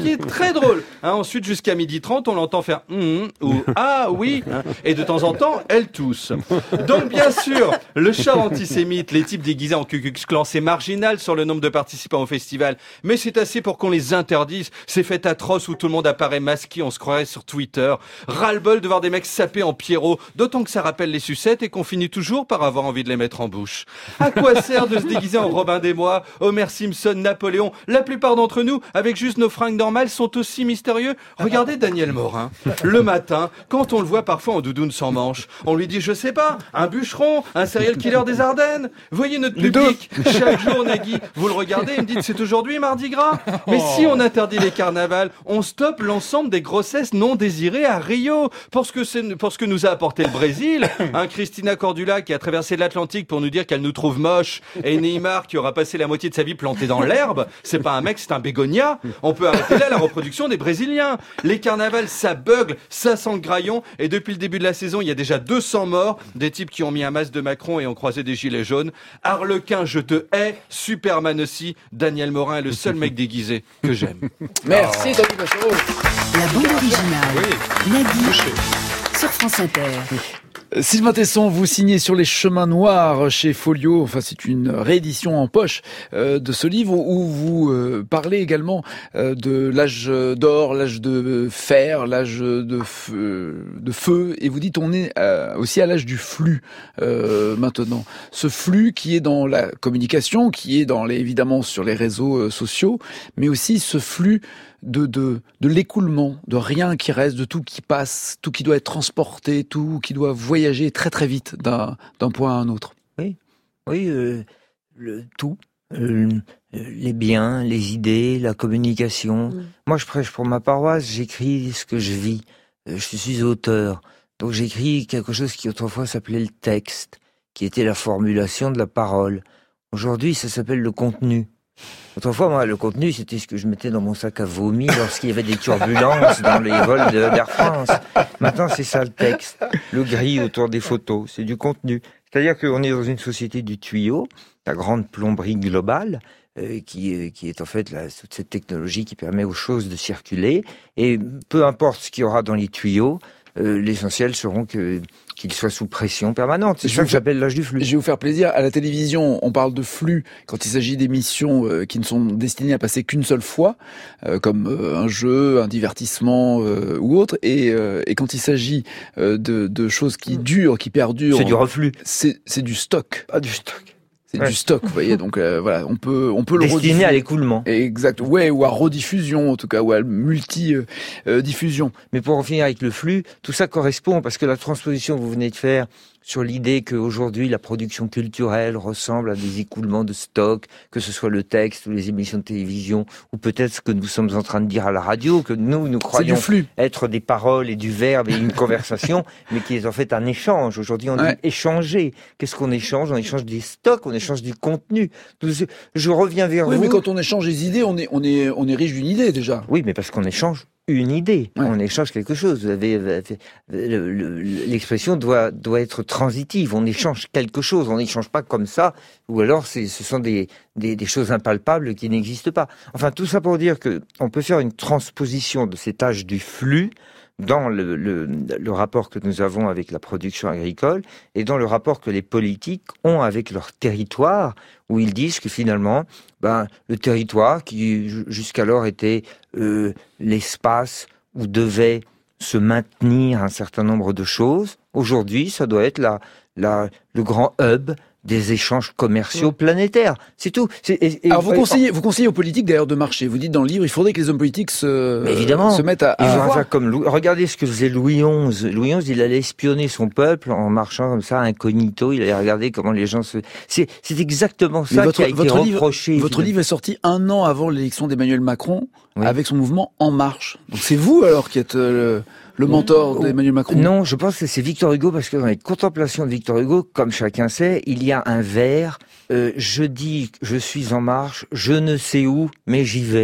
qui est très drôle. Hein, ensuite, jusqu'à midi trente, on l'entend faire hum, ou ah oui, et de temps en temps, elle tousse. Donc bien sûr, le char antisémite, les types déguisés en Ku Klux Klan, c'est marginal sur le nombre de participants au festival, mais c'est assez pour qu'on les interdise. Ces fêtes atroces où tout le monde apparaît masqué, on se croirait sur Twitter. Ras-le-bol de voir des mecs sapés en Pierrot, d'autant que ça rappelle les sucettes et qu'on finit toujours par avoir envie de les mettre en bouche. À quoi sert de se déguiser en Robin des Bois, Homer Simpson, Napoléon? La plupart d'entre nous, avec juste nos fringues normales, sont aussi mystérieux. Regardez Daniel Morin. Le matin, quand on le voit parfois en doudoune sans manches, on lui dit, je sais pas, un bûcheron, un serial killer des Ardennes. Voyez notre public. Chaque jour, Nagui, vous le regardez et me dites, c'est aujourd'hui Mardi Gras. Mais si on interdit les carnavals, on stoppe l'ensemble des grossesses non désirées à Rio. Parce que c'est, parce que nous a apporté le Brésil. Un Christina Cordula qui a traversé l'Atlantique pour nous dire qu'elle nous trouve moches. Et Neymar qui aura passé la moitié de sa vie planté dans l'herbe. C'est pas un mec, c'est un bégonia. On peut arrêter là la reproduction des Brésiliens. Les carnavals, ça bugle, ça sent le graillon. Et depuis le début de la saison, il y a déjà deux cents morts. Des types qui ont mis un masque de Macron et ont croisé des gilets jaunes. Harlequin, je te hais. Superman aussi. Daniel Morin est le seul mec déguisé que j'aime. Merci, Tony Bachero. La bande originale. Nagui sur France Inter. Sylvain Tesson, vous signez sur les chemins noirs chez Folio. Enfin, c'est une réédition en poche euh, de ce livre où vous euh, parlez également euh, de l'âge d'or, l'âge de fer, l'âge de feu, de feu. Et vous dites on est euh, aussi à l'âge du flux euh, maintenant. Ce flux qui est dans la communication, qui est dans les, évidemment sur les réseaux euh, sociaux, mais aussi ce flux de, de, de l'écoulement, de rien qui reste, de tout qui passe, tout qui doit être transporté, tout qui doit voyager très très vite d'un, d'un point à un autre. Oui, oui, euh, le, tout. Euh, les biens, les idées, la communication. Mmh. Moi, je prêche pour ma paroisse, j'écris ce que je vis. Je suis auteur. Donc j'écris quelque chose qui autrefois s'appelait le texte, qui était la formulation de la parole. Aujourd'hui, ça s'appelle le contenu. Autrefois, moi, le contenu, c'était ce que je mettais dans mon sac à vomi lorsqu'il y avait des turbulences dans les vols de, d'Air France. Maintenant, c'est ça le texte. Le gris autour des photos, c'est du contenu. C'est-à-dire qu'on est dans une société du tuyau, la grande plomberie globale, euh, qui, euh, qui est en fait la, toute cette technologie qui permet aux choses de circuler. Et peu importe ce qu'il y aura dans les tuyaux, euh, l'essentiel seront que qu'il soit sous pression permanente. C'est ça que j'appelle l'âge du flux. Je vais vous faire plaisir. À la télévision, on parle de flux quand il s'agit d'émissions euh, qui ne sont destinées à passer qu'une seule fois, euh, comme euh, un jeu, un divertissement euh, ou autre. Et, euh, et quand il s'agit euh, de, de choses qui durent, qui perdurent... C'est du reflux. C'est, c'est du stock. Ah, du stock. C'est ouais. du stock, vous voyez. Donc euh, voilà, on peut, on peut le rediffuser. Destiné à l'écoulement. Exact. Ouais, ou à rediffusion, en tout cas, ou à multi-diffusion. Euh, Mais pour en finir avec le flux, tout ça correspond parce que la transposition que vous venez de faire sur l'idée qu'aujourd'hui la production culturelle ressemble à des écoulements de stock, que ce soit le texte ou les émissions de télévision, ou peut-être ce que nous sommes en train de dire à la radio, que nous, nous croyons être des paroles et du verbe et une conversation, mais qui est en fait un échange. Aujourd'hui, on ouais. dit échanger. Qu'est-ce qu'on échange? On échange des stocks, on échange du contenu. Je reviens vers oui, vous. Oui, mais quand on échange des idées, on est, on est, on est riche d'une idée déjà. Oui, mais parce qu'on échange une idée, ouais. on échange quelque chose. Vous avez, le, le, l'expression doit doit être transitive. On échange quelque chose. On n'échange pas comme ça. Ou alors, c'est, ce sont des, des des choses impalpables qui n'existent pas. Enfin, tout ça pour dire que on peut faire une transposition de cet âge du flux dans le, le, le rapport que nous avons avec la production agricole et dans le rapport que les politiques ont avec leur territoire, où ils disent que finalement, ben, le territoire qui jusqu'alors était euh, l'espace où devait se maintenir un certain nombre de choses, aujourd'hui, ça doit être la, la, le grand hub des échanges commerciaux planétaires. C'est tout. C'est, et, et Alors vous conseillez, vous conseillez aux politiques d'ailleurs de marcher. Vous dites dans le livre, il faudrait que les hommes politiques se, évidemment, se mettent à... à ils vont faire comme Louis. Regardez ce que faisait Louis onze. Louis onze, il allait espionner son peuple en marchant comme ça, incognito. Il allait regarder comment les gens se... C'est, c'est exactement ça votre, qui a été votre reproché. Livre, votre livre est sorti un an avant l'élection d'Emmanuel Macron, oui. avec son mouvement En Marche. Donc c'est vous alors qui êtes... Euh, le Le mentor d'Emmanuel Macron? Non, je pense que c'est Victor Hugo, parce que dans les contemplations de Victor Hugo, comme chacun sait, il y a un vers, euh, je dis, je suis en marche, je ne sais où, mais j'y vais.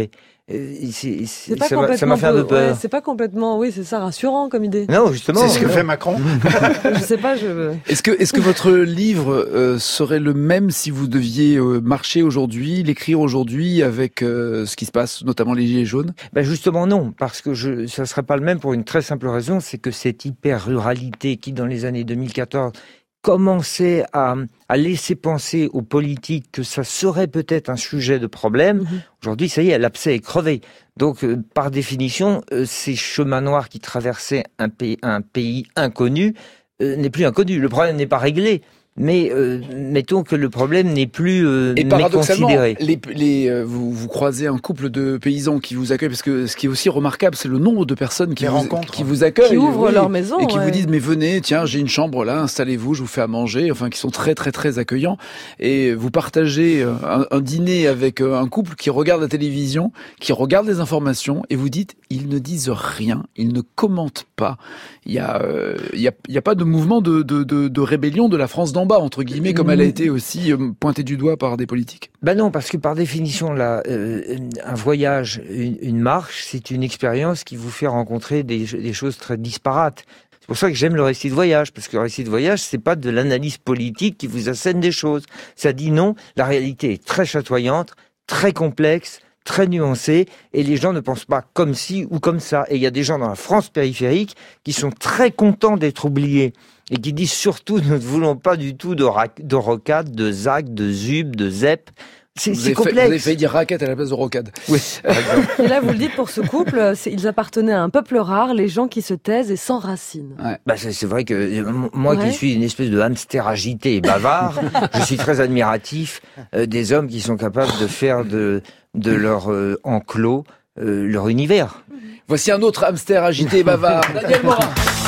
euh, c'est, c'est, C'est pas ça, m'a, ça complètement m'a fait un peu peur. ouais, c'est pas complètement, oui, c'est ça, rassurant comme idée. Non, justement. C'est ce que non. fait Macron. Je sais pas, je. Est-ce que, est-ce que votre livre euh, serait le même si vous deviez euh, marcher aujourd'hui, l'écrire aujourd'hui avec euh, ce qui se passe, notamment les Gilets jaunes? Ben justement non, parce que je, ça serait pas le même pour une très simple raison, c'est que cette hyper-ruralité qui, dans les années deux mille quatorze, commençait à, à laisser penser aux politiques que ça serait peut-être un sujet de problème, mmh. Aujourd'hui, ça y est, l'abcès est crevé. Donc, euh, par définition, euh, ces chemins noirs qui traversaient un pays, un pays inconnu euh, n'est plus inconnu. Le problème n'est pas réglé. Mais euh, mettons que le problème n'est plus euh, et paradoxalement, méconsidéré. Les, les, euh, vous, vous croisez un couple de paysans qui vous accueillent, parce que ce qui est aussi remarquable, c'est le nombre de personnes qui, vous, qui vous accueillent, qui ouvrent oui, leur maison et qui ouais. vous disent mais venez, tiens, j'ai une chambre là, installez-vous, je vous fais à manger, enfin qui sont très très très accueillants. Et vous partagez un, un dîner avec un couple qui regarde la télévision, qui regarde les informations, et vous dites ils ne disent rien, ils ne commentent pas. Il y a, euh, il y a, il y a pas de mouvement de, de, de, de rébellion de la France d'en bas entre guillemets, comme elle a été aussi pointée du doigt par des politiques. Ben non, parce que par définition, là, euh, un voyage, une, une marche, c'est une expérience qui vous fait rencontrer des, des choses très disparates. C'est pour ça que j'aime le récit de voyage, parce que le récit de voyage, c'est pas de l'analyse politique qui vous assène des choses. Ça dit non, la réalité est très chatoyante, très complexe, très nuancée, et les gens ne pensent pas comme ci ou comme ça. Et il y a des gens dans la France périphérique qui sont très contents d'être oubliés, et qui disent surtout, nous ne voulons pas du tout de, ra- de rocade, de zac, de zub, de zep. C'est, vous, c'est avez complexe. Fait, vous avez failli dire raquette à la place de rocade. Oui. Et là, vous le dites pour ce couple, c'est, ils appartenaient à un peuple rare, les gens qui se taisent et sans racines. Ouais. Bah c'est, c'est vrai que euh, moi ouais. qui suis une espèce de hamster agité et bavard, je suis très admiratif euh, des hommes qui sont capables de faire de, de leur euh, enclos euh, leur univers. Voici un autre hamster agité et bavard, Daniel Morin.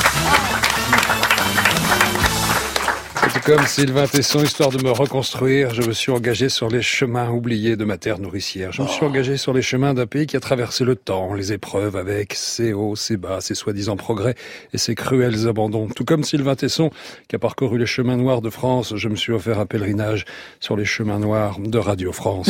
Comme Sylvain Tesson, histoire de me reconstruire, je me suis engagé sur les chemins oubliés de ma terre nourricière. Je me suis engagé sur les chemins d'un pays qui a traversé le temps, les épreuves avec ses hauts, ses bas, ses soi-disant progrès et ses cruels abandons. Tout comme Sylvain Tesson, qui a parcouru les chemins noirs de France, je me suis offert un pèlerinage sur les chemins noirs de Radio France.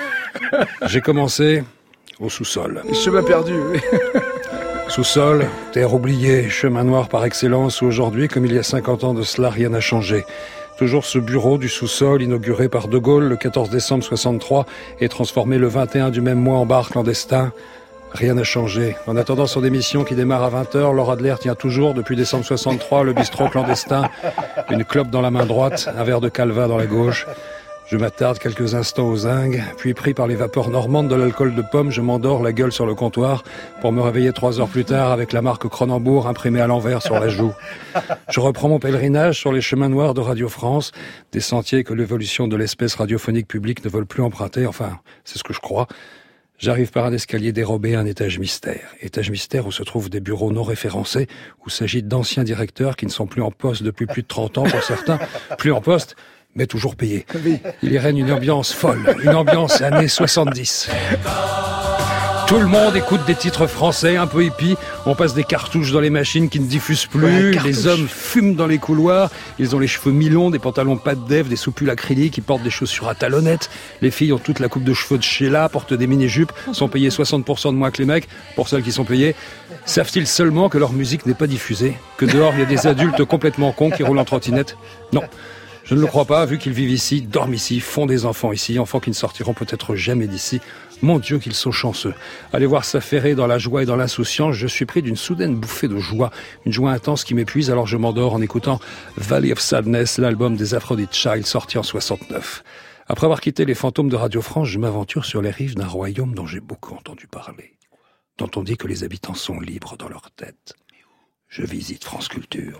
J'ai commencé au sous-sol. Chemin perdu, oui. Sous-sol, terre oubliée, chemin noir par excellence où aujourd'hui, comme il y a cinquante ans de cela, rien n'a changé. Toujours ce bureau du sous-sol, inauguré par De Gaulle le quatorze décembre soixante-trois et transformé le vingt et un du même mois en bar clandestin. Rien n'a changé. En attendant son émission qui démarre à vingt heures, Laura Adler tient toujours, depuis décembre soixante-trois, le bistrot clandestin. Une clope dans la main droite, un verre de calva dans la gauche. Je m'attarde quelques instants aux zingues, puis pris par les vapeurs normandes de l'alcool de pomme, je m'endors la gueule sur le comptoir pour me réveiller trois heures plus tard avec la marque Cronenbourg imprimée à l'envers sur la joue. Je reprends mon pèlerinage sur les chemins noirs de Radio France, des sentiers que l'évolution de l'espèce radiophonique publique ne veut plus emprunter, enfin, c'est ce que je crois. J'arrive par un escalier dérobé à un étage mystère. Étage mystère où se trouvent des bureaux non référencés, où s'agit d'anciens directeurs qui ne sont plus en poste depuis plus de trente ans pour certains, plus en poste, mais toujours payé. Il y règne une ambiance folle, une ambiance années soixante-dix. Tout le monde écoute des titres français un peu hippies, on passe des cartouches dans les machines qui ne diffusent plus, ouais, les hommes fument dans les couloirs, ils ont les cheveux mi-longs, des pantalons pas de dev, des soupules acryliques, ils portent des chaussures à talonnettes, les filles ont toute la coupe de cheveux de Sheila, portent des mini-jupes, sont payées soixante pour cent de moins que les mecs, pour celles qui sont payées. Savent-ils seulement que leur musique n'est pas diffusée, que dehors il y a des adultes complètement cons qui roulent en trottinette? Non. Je ne le crois pas, vu qu'ils vivent ici, dorment ici, font des enfants ici, enfants qui ne sortiront peut-être jamais d'ici. Mon Dieu, qu'ils sont chanceux. Allez voir s'affairer dans la joie et dans l'insouciance, je suis pris d'une soudaine bouffée de joie, une joie intense qui m'épuise, alors je m'endors en écoutant Valley of Sadness, l'album des Aphrodite Child, sorti en soixante-neuf. Après avoir quitté les fantômes de Radio France, je m'aventure sur les rives d'un royaume dont j'ai beaucoup entendu parler, dont on dit que les habitants sont libres dans leur tête. Je visite France Culture.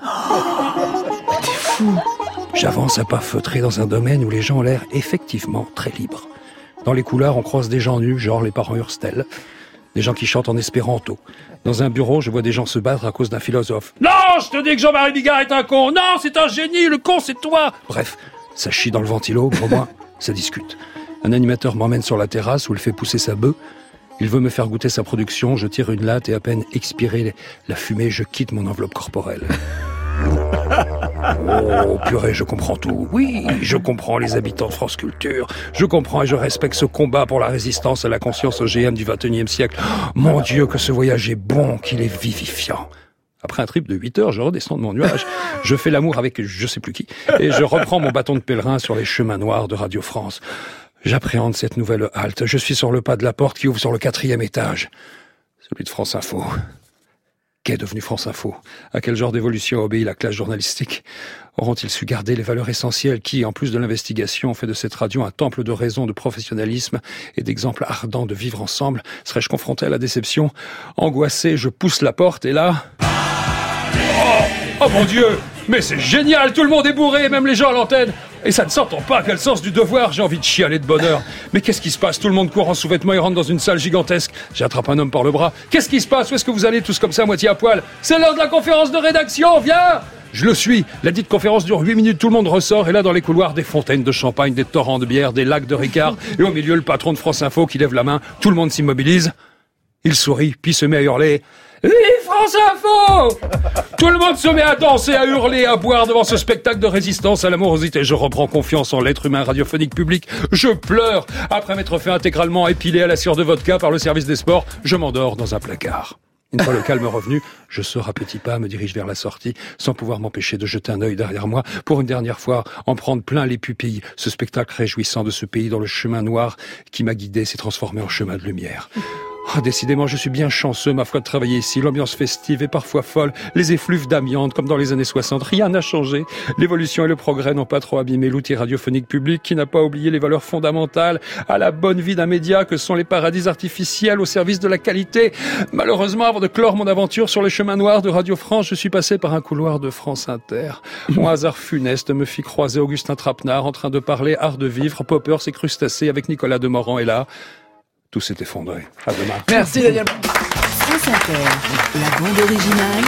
Oh, t'es fou. J'avance à pas feutrés dans un domaine où les gens ont l'air effectivement très libres. Dans les couloirs, on croise des gens nus, genre les parents Hurstel. Des gens qui chantent en espéranto. Dans un bureau, je vois des gens se battre à cause d'un philosophe. Non, je te dis que Jean-Marie Bigard est un con. Non, c'est un génie. Le con, c'est toi. Bref, ça chie dans le ventilo, mais au moins, ça discute. Un animateur m'emmène sur la terrasse où il fait pousser sa bœuf. Il veut me faire goûter sa production, je tire une latte et à peine expirée la fumée, je quitte mon enveloppe corporelle. Oh, purée, je comprends tout. Oui, je comprends les habitants de France Culture. Je comprends et je respecte ce combat pour la résistance à la conscience O G M du vingt et unième siècle. Mon Dieu, que ce voyage est bon, qu'il est vivifiant. Après un trip de huit heures, je redescends de mon nuage, je fais l'amour avec je sais plus qui, et je reprends mon bâton de pèlerin sur les chemins noirs de Radio France. J'appréhende cette nouvelle halte. Je suis sur le pas de la porte qui ouvre sur le quatrième étage. Celui de France Info. Qu'est devenu France Info? À quel genre d'évolution obéit la classe journalistique? Auront-ils su garder les valeurs essentielles qui, en plus de l'investigation, ont fait de cette radio un temple de raison, de professionnalisme et d'exemples ardents de vivre ensemble? Serais-je confronté à la déception? Angoissé, je pousse la porte et là... Oh, oh mon Dieu! Mais c'est génial! Tout le monde est bourré, même les gens à l'antenne! Et ça ne s'entend pas, quel sens du devoir, j'ai envie de chialer de bonheur. Mais qu'est-ce qui se passe? Tout le monde court en sous-vêtements et rentre dans une salle gigantesque. J'attrape un homme par le bras. Qu'est-ce qui se passe? Où est-ce que vous allez tous comme ça, à moitié à poil? C'est l'heure de la conférence de rédaction, viens! Je le suis. La dite conférence dure huit minutes, tout le monde ressort, et là dans les couloirs, des fontaines de champagne, des torrents de bière, des lacs de Ricard, et au milieu le patron de France Info qui lève la main, tout le monde s'immobilise. Il sourit, puis se met à hurler. Vive France Info! Tout le monde se met à danser, à hurler, à boire devant ce spectacle de résistance à l'amorosité. Je reprends confiance en l'être humain radiophonique public. Je pleure. Après m'être fait intégralement épiler à la sueur de vodka par le service des sports, je m'endors dans un placard. Une fois le calme revenu, je sors à petits pas, me dirige vers la sortie, sans pouvoir m'empêcher de jeter un œil derrière moi, pour une dernière fois en prendre plein les pupilles. Ce spectacle réjouissant de ce pays dont le chemin noir qui m'a guidé s'est transformé en chemin de lumière. Oh, décidément, je suis bien chanceux, ma foi, de travailler ici. L'ambiance festive est parfois folle. Les effluves d'amiante, comme dans les années soixante. Rien n'a changé. L'évolution et le progrès n'ont pas trop abîmé l'outil radiophonique public qui n'a pas oublié les valeurs fondamentales à la bonne vie d'un média que sont les paradis artificiels au service de la qualité. Malheureusement, avant de clore mon aventure sur les chemins noirs de Radio France, je suis passé par un couloir de France Inter. Mon hasard funeste me fit croiser Augustin Trapenard en train de parler art de vivre, poppers et crustacés avec Nicolas Demorand. Et là, tout s'est effondré. À demain. Merci Daniel. France Inter, la bande originale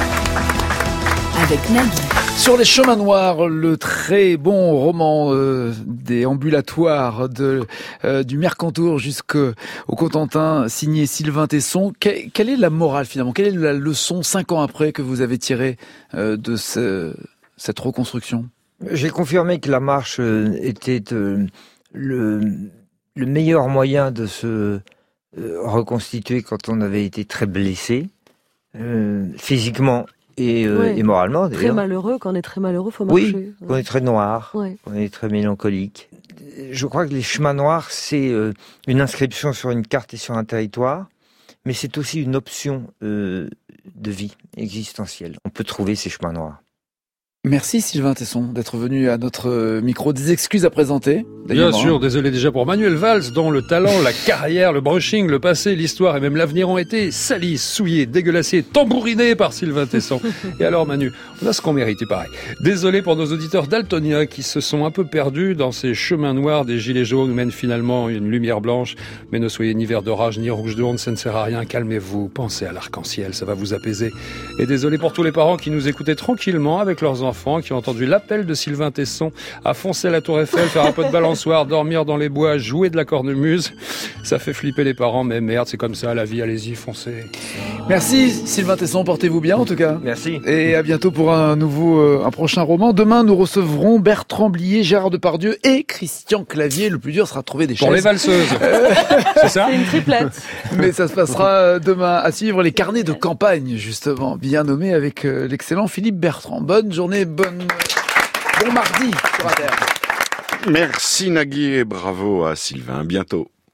avec Nagui. Sur les chemins noirs, le très bon roman euh, des ambulatoires de, euh, du Mercantour jusqu'au Cotentin, signé Sylvain Tesson. Que, quelle est la morale finalement? Quelle est la leçon, cinq ans après, que vous avez tirée euh, de ce, cette reconstruction? J'ai confirmé que la marche euh, était euh, le... le meilleur moyen de se euh, reconstituer quand on avait été très blessé, euh, physiquement et, euh, ouais. et moralement d'ailleurs. Très malheureux, quand on est très malheureux, faut marcher. Oui, quand on est très noir, ouais. quand on est très mélancolique. Je crois que les chemins noirs, c'est euh, une inscription sur une carte et sur un territoire, mais c'est aussi une option euh, de vie existentielle. On peut trouver ces chemins noirs. Merci Sylvain Tesson d'être venu à notre micro. Des excuses à présenter? Bien sûr, désolé déjà pour Manuel Valls, dont le talent, la carrière, le brushing, le passé, l'histoire et même l'avenir ont été salis, souillés, dégueulassés, tambourinés par Sylvain Tesson. Et alors Manu, on a ce qu'on mérite, pareil. Désolé pour nos auditeurs daltoniens qui se sont un peu perdus dans ces chemins noirs des gilets jaunes où mène finalement une lumière blanche. Mais ne soyez ni vert d'orage ni rouge de honte, ça ne sert à rien. Calmez-vous, pensez à l'arc-en-ciel, ça va vous apaiser. Et désolé pour tous les parents qui nous écoutaient tranquillement avec leurs enfants. Enfants qui ont entendu l'appel de Sylvain Tesson à foncer à la Tour Eiffel, faire un peu de balançoire, dormir dans les bois, jouer de la cornemuse. Ça fait flipper les parents, mais merde, c'est comme ça, la vie, allez-y, foncez. Merci Sylvain Tesson, portez-vous bien en tout cas. Merci. Et à bientôt pour un nouveau, euh, un prochain roman. Demain, nous recevrons Bertrand Blier, Gérard Depardieu et Christian Clavier. Le plus dur sera de trouver des chaises. Pour les valseuses. C'est ça? C'est une triplette. Mais ça se passera demain. À suivre les carnets de campagne, justement, bien nommés avec euh, l'excellent Philippe Bertrand. Bonne journée, bonne, bon mardi sur Inter. Merci Nagui et bravo à Sylvain. À bientôt.